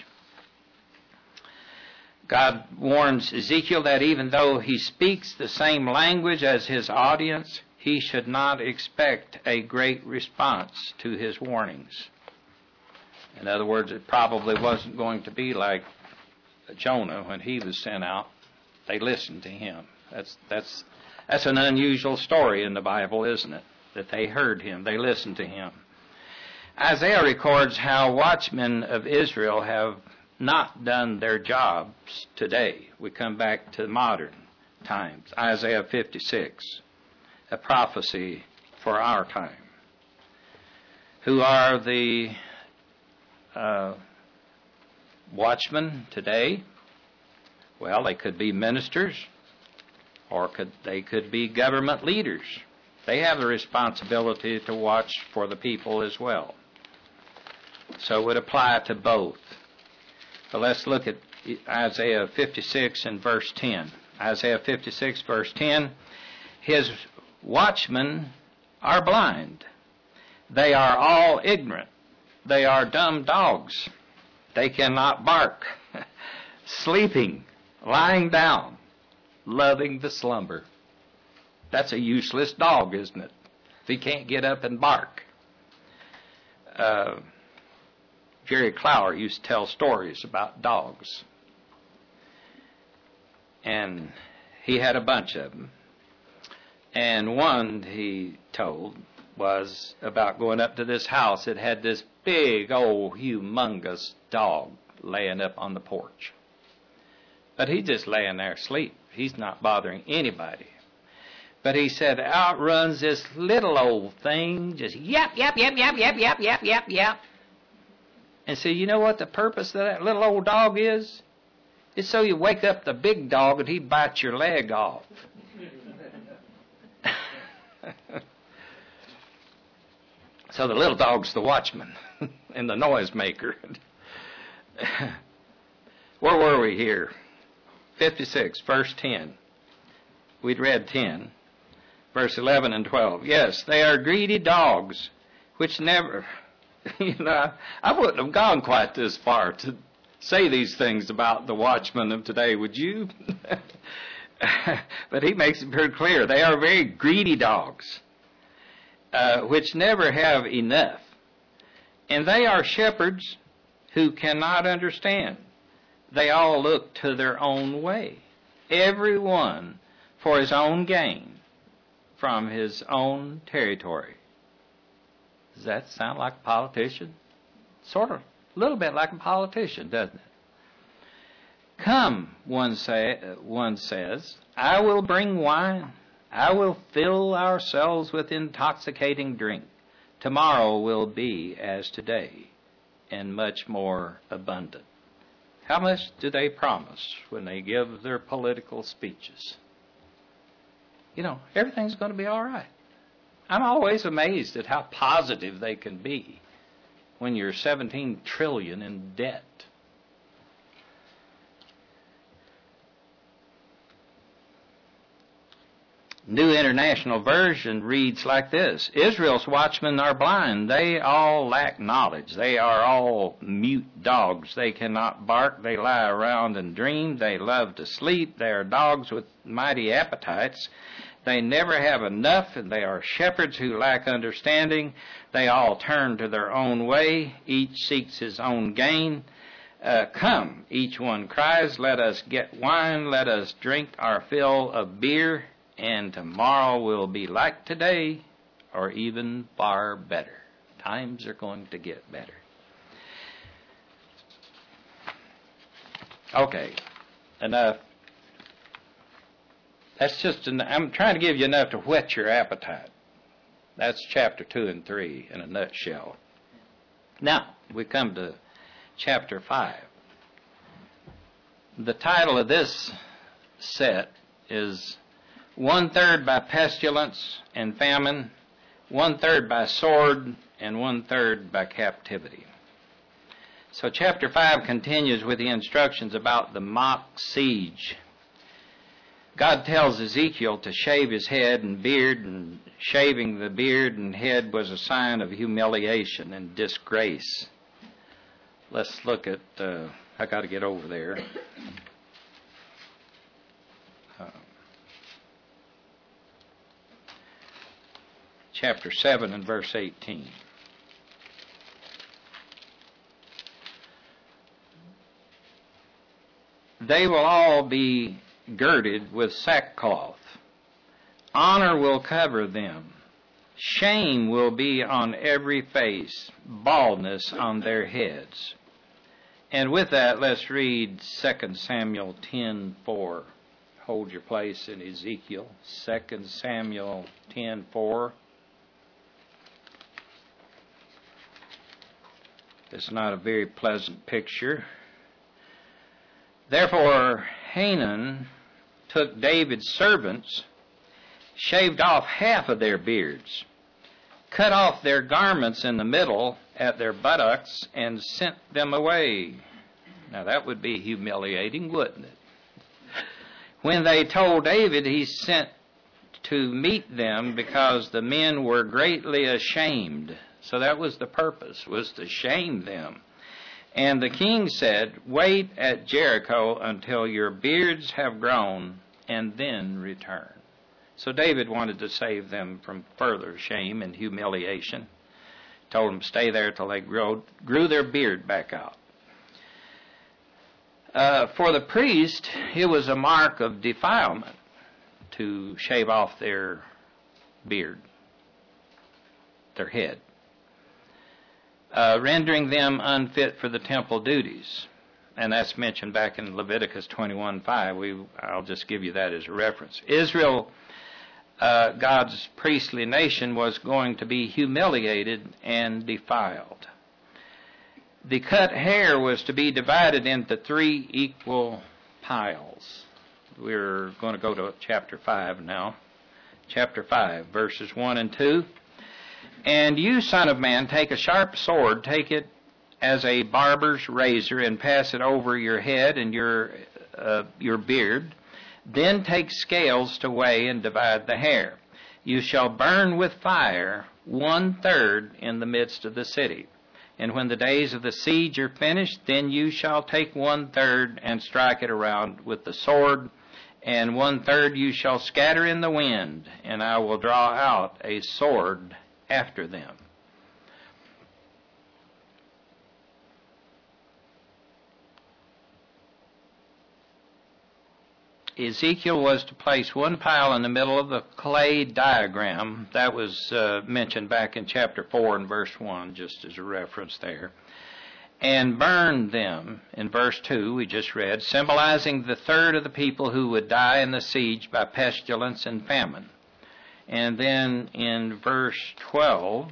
Speaker 1: God warns Ezekiel that even though he speaks the same language as his audience, he should not expect a great response to his warnings. In other words, it probably wasn't going to be like Jonah when he was sent out. They listened to him. That's that's that's an unusual story in the Bible, isn't it? That they heard him, they listened to him. Isaiah records how watchmen of Israel have not done their jobs today. We come back to modern times. Isaiah fifty-six, a prophecy for our time. Who are the uh, watchmen today? Well, they could be ministers, or could they could be government leaders. They have the responsibility to watch for the people as well. So it would apply to both. So let's look at Isaiah fifty-six and verse ten. Isaiah fifty-six, verse ten. "His watchmen are blind. They are all ignorant. They are dumb dogs. They cannot bark. Sleeping, lying down, loving the slumber." That's a useless dog, isn't it? If he can't get up and bark. Uh, Jerry Clower used to tell stories about dogs. And he had a bunch of them. And one he told was about going up to this house. It had this big, old, humongous dog laying up on the porch. But he's just laying there asleep. He's not bothering anybody. But he said, out runs this little old thing, just yap, yap, yap, yap, yap, yap, yap, yap, yap. And so you know what the purpose of that little old dog is? It's so you wake up the big dog and he bites your leg off. So the little dog's the watchman and the noise maker. Where were we here? fifty-six, verse ten. We'd read ten. Verse eleven and twelve. "Yes, they are greedy dogs, which never..." You know, I wouldn't have gone quite this far to say these things about the watchmen of today, would you? But he makes it very clear. They are very greedy dogs, uh, which never have enough. And they are shepherds who cannot understand. They all look to their own way. every one for his own gain from his own territory. Does that sound like a politician? Sort of, a little bit like a politician, doesn't it? Come, one, say, one says, I will bring wine. I will fill ourselves with intoxicating drink. Tomorrow will be as today, and much more abundant. How much do they promise when they give their political speeches? You know, everything's going to be all right. I'm always amazed at how positive they can be when you're seventeen trillion in debt. New International Version reads like this: Israel's watchmen are blind. They all lack knowledge. They are all mute dogs. They cannot bark. They lie around and dream. They love to sleep. They are dogs with mighty appetites. They never have enough, and they are shepherds who lack understanding. They all turn to their own way. Each seeks his own gain. Uh, come, each one cries, let us get wine. Let us drink our fill of beer. And tomorrow will be like today, or even far better. Times are going to get better. Okay, enough. That's just, an, I'm trying to give you enough to whet your appetite. That's chapter two and three in a nutshell. Now, we come to chapter five. The title of this set is one-third by pestilence and famine, one-third by sword, and one-third by captivity. So chapter five continues with the instructions about the mock siege. God tells Ezekiel to shave his head and beard, and shaving the beard and head was a sign of humiliation and disgrace. Let's look at, uh, I got to get over there. Uh, chapter seven and verse eighteen. They will all be girded with sackcloth. Honor will cover them. Shame will be on every face, baldness on their heads. And with that, let's read Second Samuel ten four. Hold your place in Ezekiel. Second Samuel ten four. It's not a very pleasant picture. Therefore, Hanan took David's servants, shaved off half of their beards, cut off their garments in the middle at their buttocks, and sent them away. Now that would be humiliating, wouldn't it? When they told David, he sent to meet them because the men were greatly ashamed. So that was the purpose, was to shame them. And the king said, wait at Jericho until your beards have grown, and then return. So David wanted to save them from further shame and humiliation. Told them stay there till they grew, grew their beard back out. Uh, for the priest, it was a mark of defilement to shave off their beard, their head. Uh, rendering them unfit for the temple duties. And that's mentioned back in Leviticus twenty-one five. We, I'll just give you that as a reference. Israel, uh, God's priestly nation, was going to be humiliated and defiled. The cut hair was to be divided into three equal piles. We're going to go to chapter five now. Chapter five, verses one and two. And you, son of man, take a sharp sword, take it as a barber's razor, and pass it over your head and your uh, your beard. Then take scales to weigh and divide the hair. You shall burn with fire one-third in the midst of the city. And when the days of the siege are finished, then you shall take one-third and strike it around with the sword, and one-third you shall scatter in the wind, and I will draw out a sword after them. Ezekiel was to place one pile in the middle of the clay diagram. That was uh, mentioned back in chapter four and verse one, just as a reference there. And burn them, in verse two we just read, symbolizing the third of the people who would die in the siege by pestilence and famine. And then in verse twelve,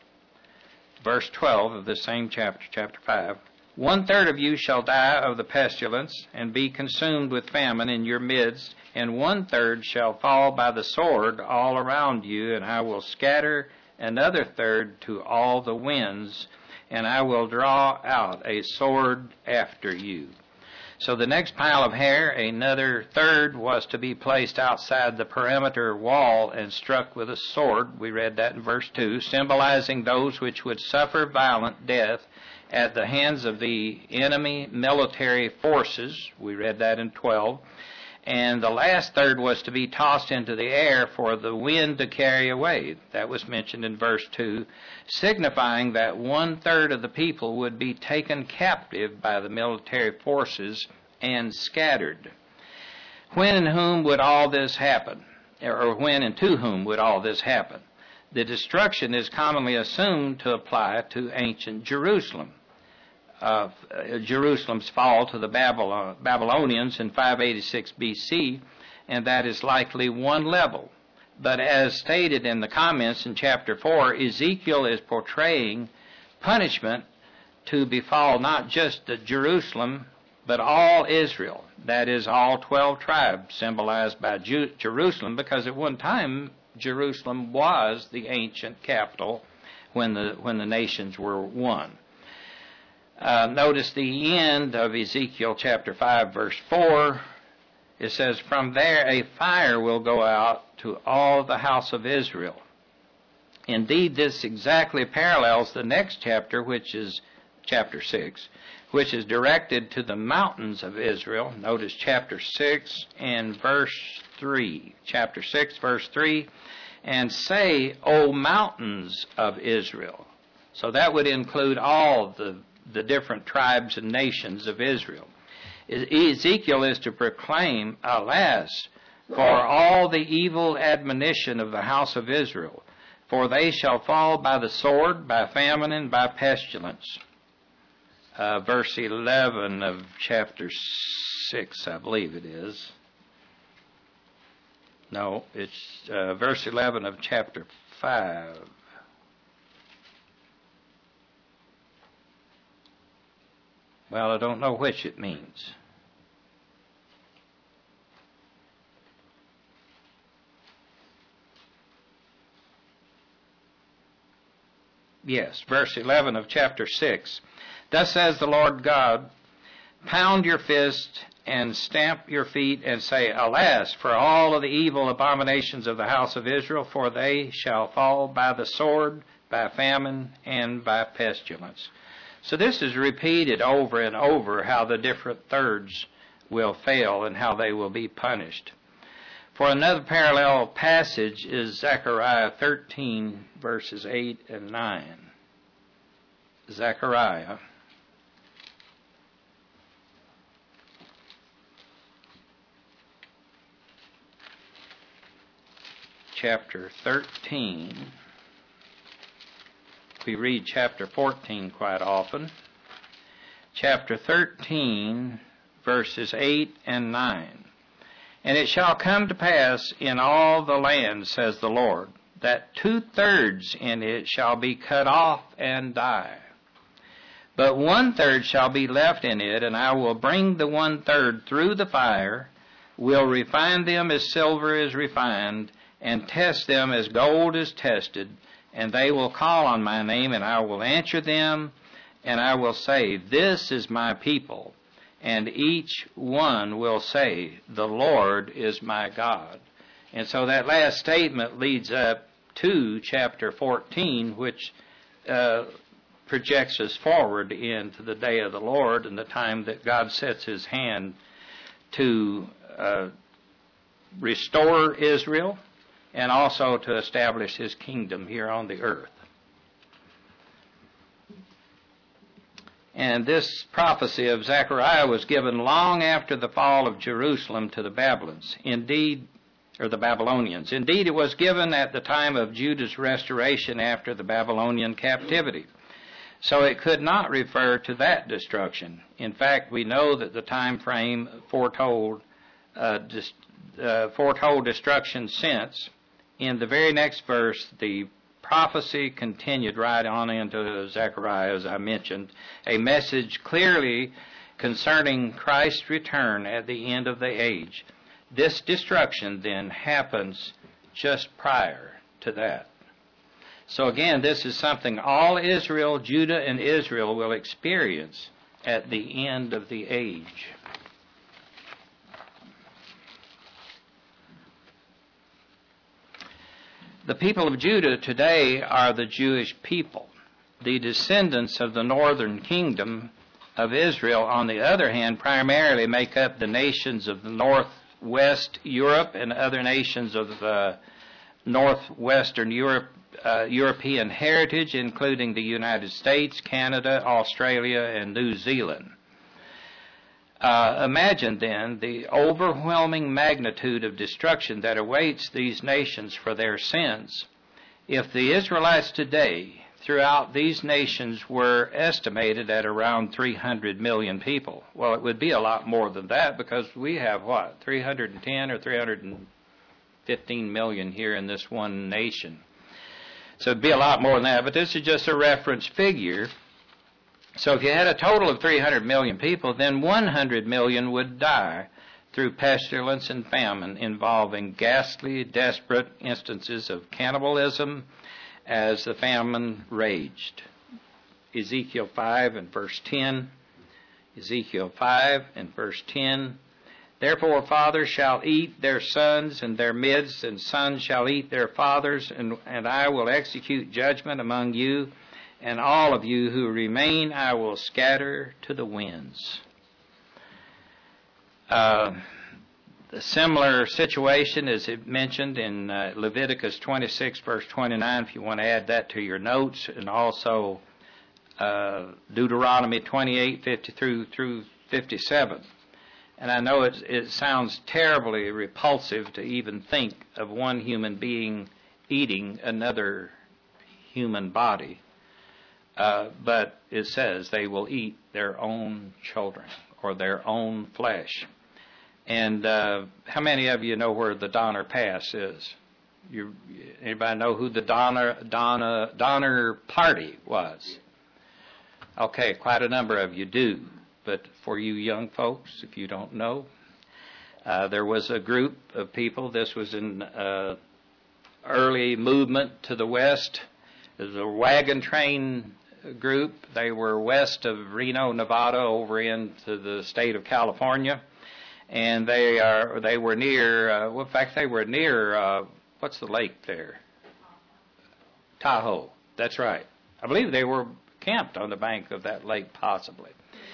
Speaker 1: verse twelve of the same chapter, chapter five, one-third of you shall die of the pestilence and be consumed with famine in your midst, and one-third shall fall by the sword all around you, and I will scatter another third to all the winds, and I will draw out a sword after you. So the next pile of hair, another third, was to be placed outside the perimeter wall and struck with a sword. We read that in verse two, symbolizing those which would suffer violent death at the hands of the enemy military forces. We read that in twelve. And the last third was to be tossed into the air for the wind to carry away. That was mentioned in verse two, signifying that one-third of the people would be taken captive by the military forces and scattered. When and whom would all this happen? Or when and to whom would all this happen? The destruction is commonly assumed to apply to ancient Jerusalem. Uh, Jerusalem's fall to the Babylon, Babylonians in five eighty-six B C, and that is likely one level. But as stated in the comments in chapter four, Ezekiel is portraying punishment to befall not just the Jerusalem, but all Israel. That is, all twelve tribes symbolized by Ju- Jerusalem, because at one time Jerusalem was the ancient capital when the, when the nations were one. Uh, notice the end of Ezekiel chapter five, verse four. It says, from there a fire will go out to all the house of Israel. Indeed, this exactly parallels the next chapter, which is chapter six, which is directed to the mountains of Israel. Notice chapter six and verse three. Chapter six, verse three, and say, O mountains of Israel. So that would include all the the different tribes and nations of Israel. Ezekiel is to proclaim, alas, for all the evil admonition of the house of Israel, for they shall fall by the sword, by famine, and by pestilence. Uh, verse eleven of chapter six, I believe it is. No, it's uh, verse eleven of chapter five. Well, I don't know which it means. Yes, verse eleven of chapter six. Thus says the Lord God, pound your fist and stamp your feet and say, alas, for all of the evil abominations of the house of Israel, for they shall fall by the sword, by famine, and by pestilence. So this is repeated over and over, how the different thirds will fail and how they will be punished. For another parallel passage is Zechariah thirteen, verses eight and nine. Zechariah chapter thirteen. We read chapter fourteen quite often. Chapter thirteen, verses eight and nine. And it shall come to pass in all the land, says the Lord, that two-thirds in it shall be cut off and die. But one-third shall be left in it, and I will bring the one-third through the fire, will refine them as silver is refined, and test them as gold is tested, and they will call on my name, and I will answer them, and I will say, this is my people. And each one will say, the Lord is my God. And so that last statement leads up to chapter fourteen, which uh, projects us forward into the day of the Lord and the time that God sets his hand to uh, restore Israel, and also to establish his kingdom here on the earth. And this prophecy of Zechariah was given long after the fall of Jerusalem to the Babylons. Indeed, or the Babylonians. Indeed, it was given at the time of Judah's restoration after the Babylonian captivity. So it could not refer to that destruction. In fact, we know that the time frame foretold uh, dis- uh, foretold destruction since. In the very next verse, the prophecy continued right on into Zechariah, as I mentioned, a message clearly concerning Christ's return at the end of the age. This destruction then happens just prior to that. So again, this is something all Israel, Judah and Israel will experience at the end of the age. The people of Judah today are the Jewish people. The descendants of the northern kingdom of Israel, on the other hand, primarily make up the nations of the northwest Europe and other nations of the northwestern Europe, uh, European heritage, including the United States, Canada, Australia, and New Zealand. Uh, imagine then the overwhelming magnitude of destruction that awaits these nations for their sins. If the Israelites today throughout these nations were estimated at around three hundred million people, well, it would be a lot more than that because we have what, three hundred ten or three hundred fifteen million here in this one nation. So it'd be a lot more than that, but this is just a reference figure. So if you had a total of three hundred million people, then one hundred million would die through pestilence and famine, involving ghastly, desperate instances of cannibalism as the famine raged. Ezekiel five and verse ten. Ezekiel five and verse ten. Therefore fathers shall eat their sons, and their mids and sons shall eat their fathers, and, and I will execute judgment among you, and all of you who remain I will scatter to the winds. Uh, a similar situation is mentioned in uh, Leviticus twenty-six, verse twenty-nine, if you want to add that to your notes, and also uh, Deuteronomy twenty-eight, fifty through, through fifty-seven. And I know it, it sounds terribly repulsive to even think of one human being eating another human body. Uh, but it says they will eat their own children or their own flesh. And uh, how many of you know where the Donner Pass is? You, anybody know who the Donner, Donner, Donner Party was? Okay, quite a number of you do. But for you young folks, if you don't know, uh, there was a group of people. This was an uh, early movement to the west. It was a wagon train group. They were west of Reno, Nevada, over into the state of California, and they are they were near. Uh, well, in fact, they were near. Uh, what's the lake there? Tahoe. That's right. I believe they were camped on the bank of that lake, possibly.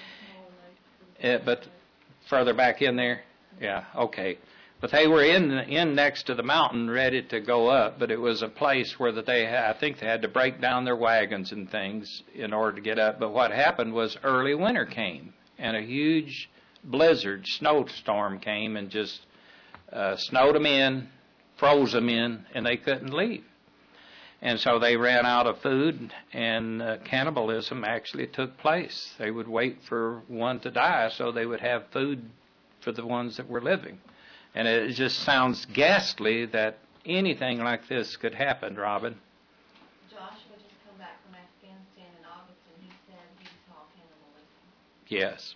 Speaker 1: Uh, but further back in there, yeah, okay. But they were in in next to the mountain, ready to go up. But it was a place where that they had, I think they had to break down their wagons and things in order to get up. But what happened was early winter came, and a huge blizzard, snowstorm came, and just uh, snowed them in, froze them in, and they couldn't leave. And so they ran out of food, and uh, cannibalism actually took place. They would wait for one to die so they would have food for the ones that were living. And it just sounds ghastly that anything like this could happen, Robin.
Speaker 2: Joshua just come back from Afghanistan in August, and he said he saw cannibalism.
Speaker 1: Yes.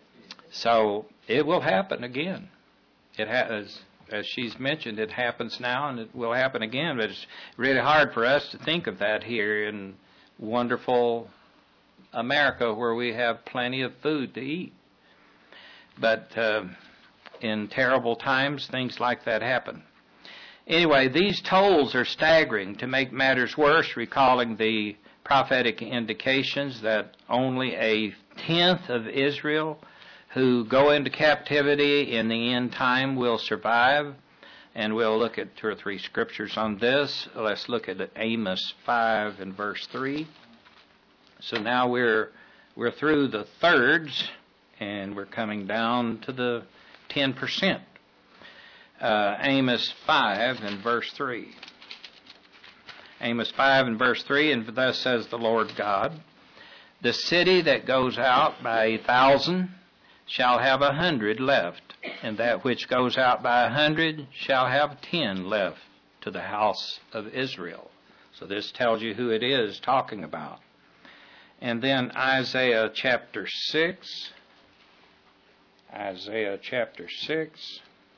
Speaker 1: So it will happen again. It has. As she's mentioned, it happens now and it will happen again, but it's really hard for us to think of that here in wonderful America where we have plenty of food to eat. But uh, in terrible times, things like that happen. Anyway, these tolls are staggering. To make matters worse, recalling the prophetic indications that only a tenth of Israel who go into captivity in the end time will survive. And we'll look at two or three scriptures on this. Let's look at Amos five and verse three. So now we're We're through the thirds, and we're coming down to the ten percent. Uh, Amos five and verse three. Amos five and verse three, and thus says the Lord God, the city that goes out by a thousand shall have a hundred left, and that which goes out by a hundred shall have ten left to the house of Israel. So this tells you who it is talking about. And then Isaiah chapter six. Isaiah chapter six.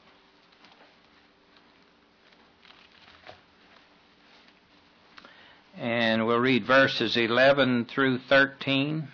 Speaker 1: And we'll read verses eleven through thirteen.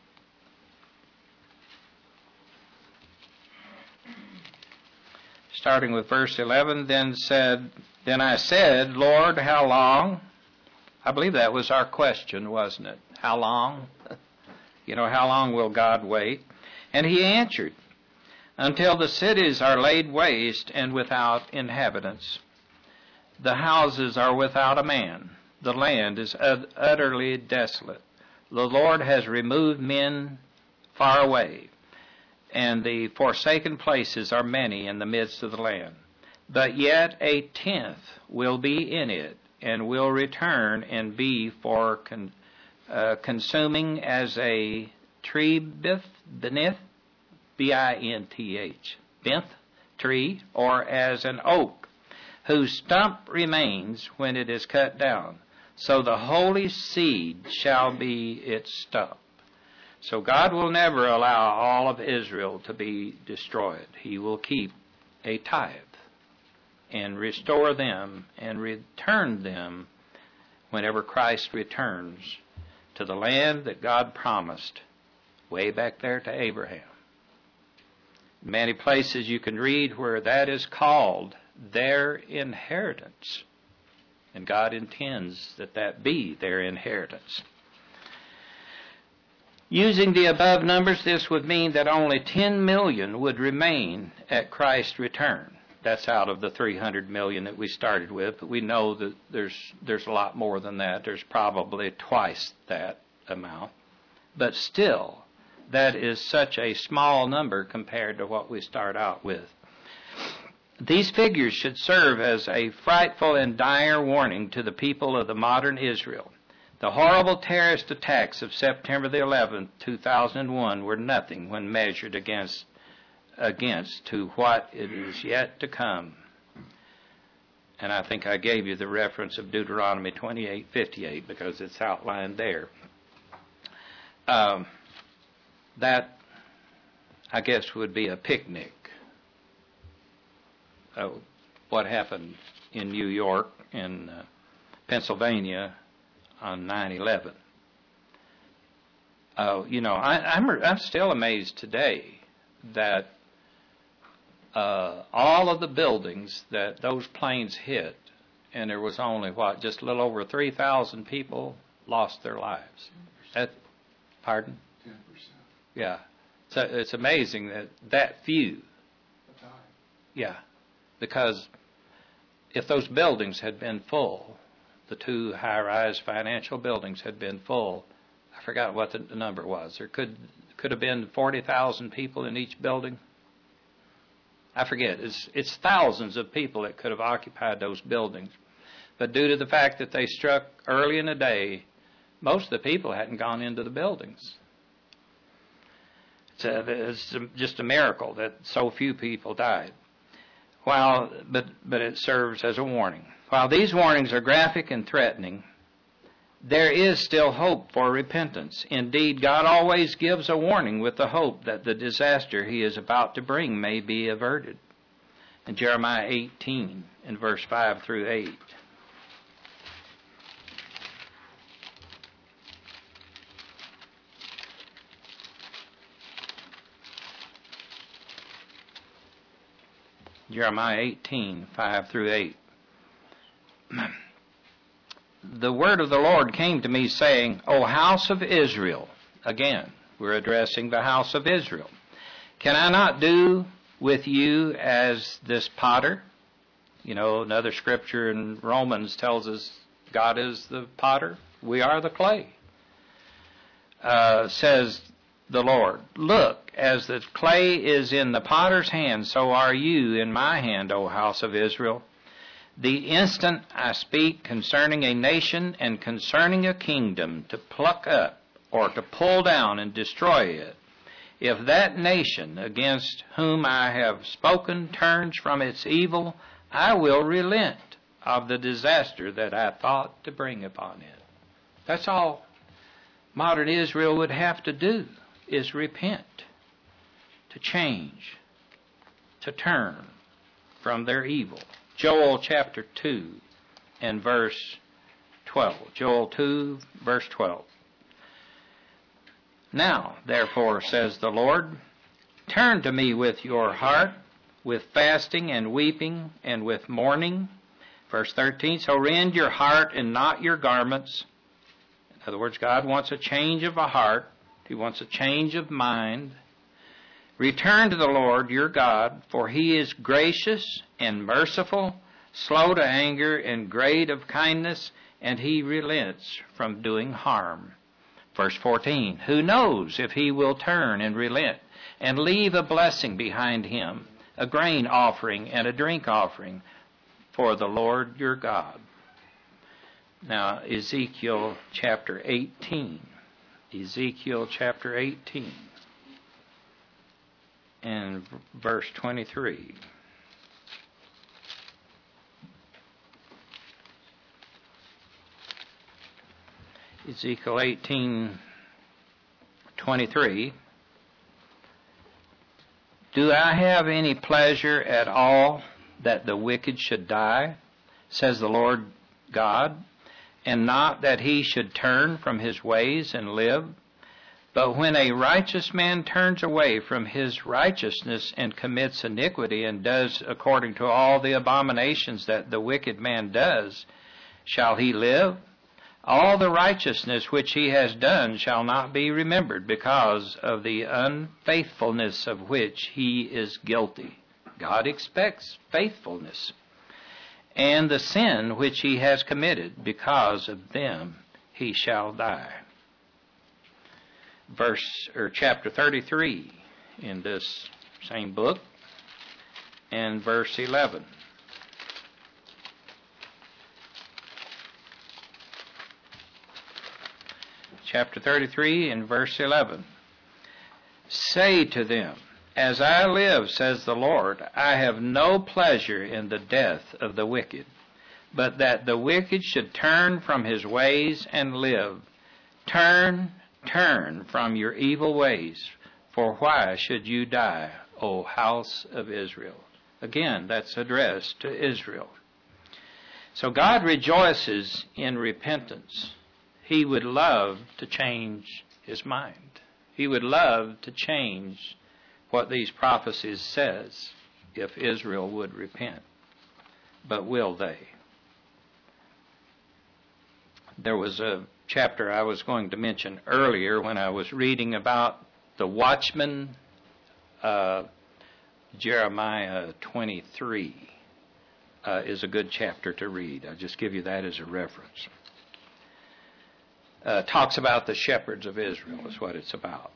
Speaker 1: Starting with verse eleven, then said, then I said, Lord, how long? I believe that was our question, wasn't it? How long? You know, how long will God wait? And he answered, until the cities are laid waste and without inhabitants. The houses are without a man. The land is utterly desolate. The Lord has removed men far away, and the forsaken places are many in the midst of the land. But yet a tenth will be in it, and will return and be for con, uh, consuming as a tree bith, benith, B I N T H, benth tree, or as an oak, whose stump remains when it is cut down. So the holy seed shall be its stump. So God will never allow all of Israel to be destroyed. He will keep a tithe and restore them and return them whenever Christ returns to the land that God promised way back there to Abraham. Many places you can read where that is called their inheritance. And God intends that that be their inheritance. Using the above numbers, this would mean that only ten million would remain at Christ's return. That's out of the three hundred million that we started with, but we know that there's there's a lot more than that. There's probably twice that amount. But still, that is such a small number compared to what we start out with. These figures should serve as a frightful and dire warning to the people of the modern Israel. The horrible terrorist attacks of September the eleventh, two thousand one were nothing when measured against against to what it is yet to come. And I think I gave you the reference of Deuteronomy twenty-eight fifty-eight because it's outlined there. Um, that, I guess, would be a picnic. Uh, what happened in New York and uh, Pennsylvania on nine eleven. Uh, you know, I, I'm, I'm still amazed today that uh, all of the buildings that those planes hit, and there was only, what, just a little over three thousand people lost their lives. That, pardon? ten percent. Yeah. So it's amazing that that few. Yeah. Because if those buildings had been full, the two high-rise financial buildings had been full, I forgot what the number was. There could could have been forty thousand people in each building. I forget. It's, it's thousands of people that could have occupied those buildings. But due to the fact that they struck early in the day, most of the people hadn't gone into the buildings. It's, a, it's just a miracle that so few people died. While, but, but it serves as a warning. While these warnings are graphic and threatening, there is still hope for repentance. Indeed, God always gives a warning with the hope that the disaster he is about to bring may be averted. In Jeremiah eighteen, in verse five through eight. Jeremiah eighteen, five through eight. The word of the Lord came to me saying, O house of Israel, again, we're addressing the house of Israel, can I not do with you as this potter? You know, another scripture in Romans tells us God is the potter, we are the clay. uh, says the Lord, look, as the clay is in the potter's hand, so are you in my hand, O house of Israel. The instant I speak concerning a nation and concerning a kingdom to pluck up or to pull down and destroy it, if that nation against whom I have spoken turns from its evil, I will relent of the disaster that I thought to bring upon it. That's all modern Israel would have to do, is repent, to change, to turn from their evil. Joel chapter two and verse twelve. Joel two, verse twelve. Now, therefore, says the Lord, turn to me with your heart, with fasting and weeping and with mourning. Verse thirteen, so rend your heart and not your garments. In other words, God wants a change of a heart. He wants a change of mind. Return to the Lord your God, for he is gracious and merciful, slow to anger and great of kindness, and he relents from doing harm. Verse fourteen, who knows if he will turn and relent and leave a blessing behind him, a grain offering and a drink offering for the Lord your God. Now, Ezekiel chapter eighteen. Ezekiel chapter eighteen and verse twenty-three. Ezekiel eighteen, twenty-three. Do I have any pleasure at all that the wicked should die, says the Lord God, and not that he should turn from his ways and live? But when a righteous man turns away from his righteousness and commits iniquity and does according to all the abominations that the wicked man does, shall he live? All the righteousness which he has done shall not be remembered because of the unfaithfulness of which he is guilty. God expects faithfulness. And the sin which he has committed, because of them he shall die. Verse or chapter thirty-three in this same book and verse eleven. Chapter thirty-three and verse eleven. Say to them, as I live, says the Lord, I have no pleasure in the death of the wicked, but that the wicked should turn from his ways and live. Turn, turn from your evil ways, for why should you die, O house of Israel? Again, that's addressed to Israel. So God rejoices in repentance. He would love to change his mind. He would love to change what these prophecies says if Israel would repent. But will they? There was a chapter I was going to mention earlier when I was reading about the watchman, uh, Jeremiah twenty-three uh, is a good chapter to read. I'll just give you that as a reference. Uh, talks about the shepherds of Israel is what it's about.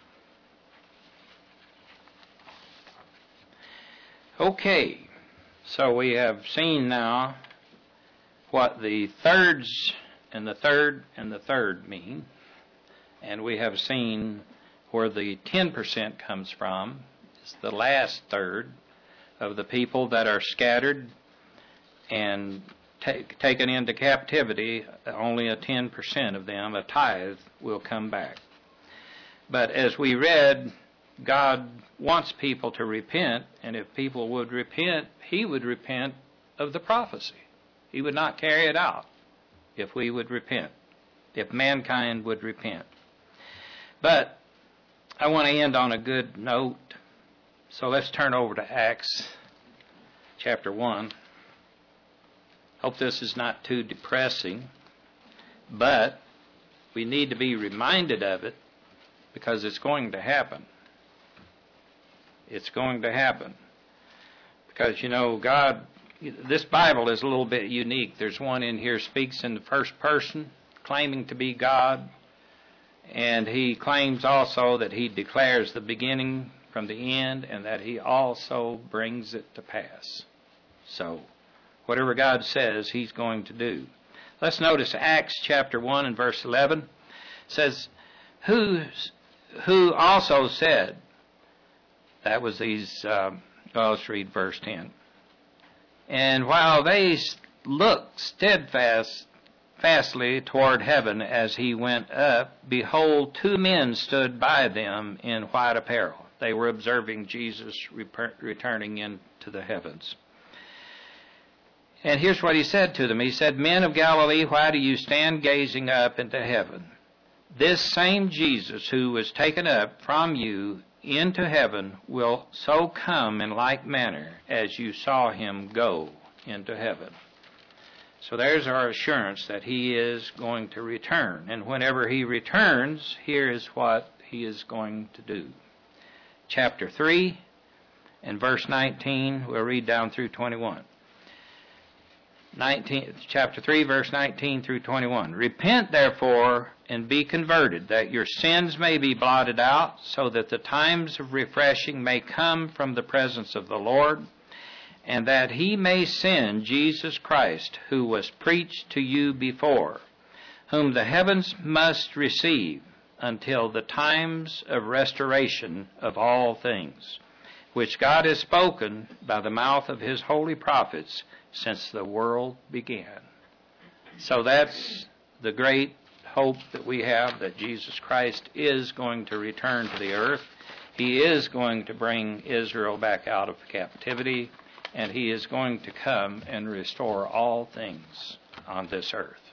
Speaker 1: Okay, so we have seen now what the thirds and the third and the third mean, and we have seen where the ten percent comes from. It's the last third of the people that are scattered and take, taken into captivity. Only a ten percent of them, a tithe, will come back. But as we read, God wants people to repent, and if people would repent, he would repent of the prophecy. He would not carry it out if we would repent, if mankind would repent. But I want to end on a good note, so let's turn over to Acts chapter one. Hope this is not too depressing, but we need to be reminded of it because it's going to happen. It's going to happen. Because, you know, God, this Bible is a little bit unique. There's one in here speaks in the first person, claiming to be God, And he claims also that he declares the beginning from the end, and that he also brings it to pass. So, whatever God says, he's going to do. Let's notice Acts chapter one and verse eleven. It says, who, who also said, that was these, uh, well, let's read verse ten. And while they looked steadfast, fastly toward heaven as he went up, behold, two men stood by them in white apparel. They were observing Jesus returning into the heavens. And here's what he said to them. He said, Men of Galilee, why do you stand gazing up into heaven? This same Jesus who was taken up from you into heaven will so come in like manner as you saw him go into heaven. So there's our assurance that he is going to return. And whenever he returns, here is what he is going to do. Chapter three and verse nineteen, we'll read down through twenty-one. nineteen, chapter three, verse nineteen through twenty-one. Repent, therefore, and be converted, that your sins may be blotted out, so that the times of refreshing may come from the presence of the Lord, and that he may send Jesus Christ, who was preached to you before, whom the heavens must receive until the times of restoration of all things, which God has spoken by the mouth of his holy prophets since the world began. So that's the great hope that we have, that Jesus Christ is going to return to the earth. He is going to bring Israel back out of captivity, and he is going to come and restore all things on this earth.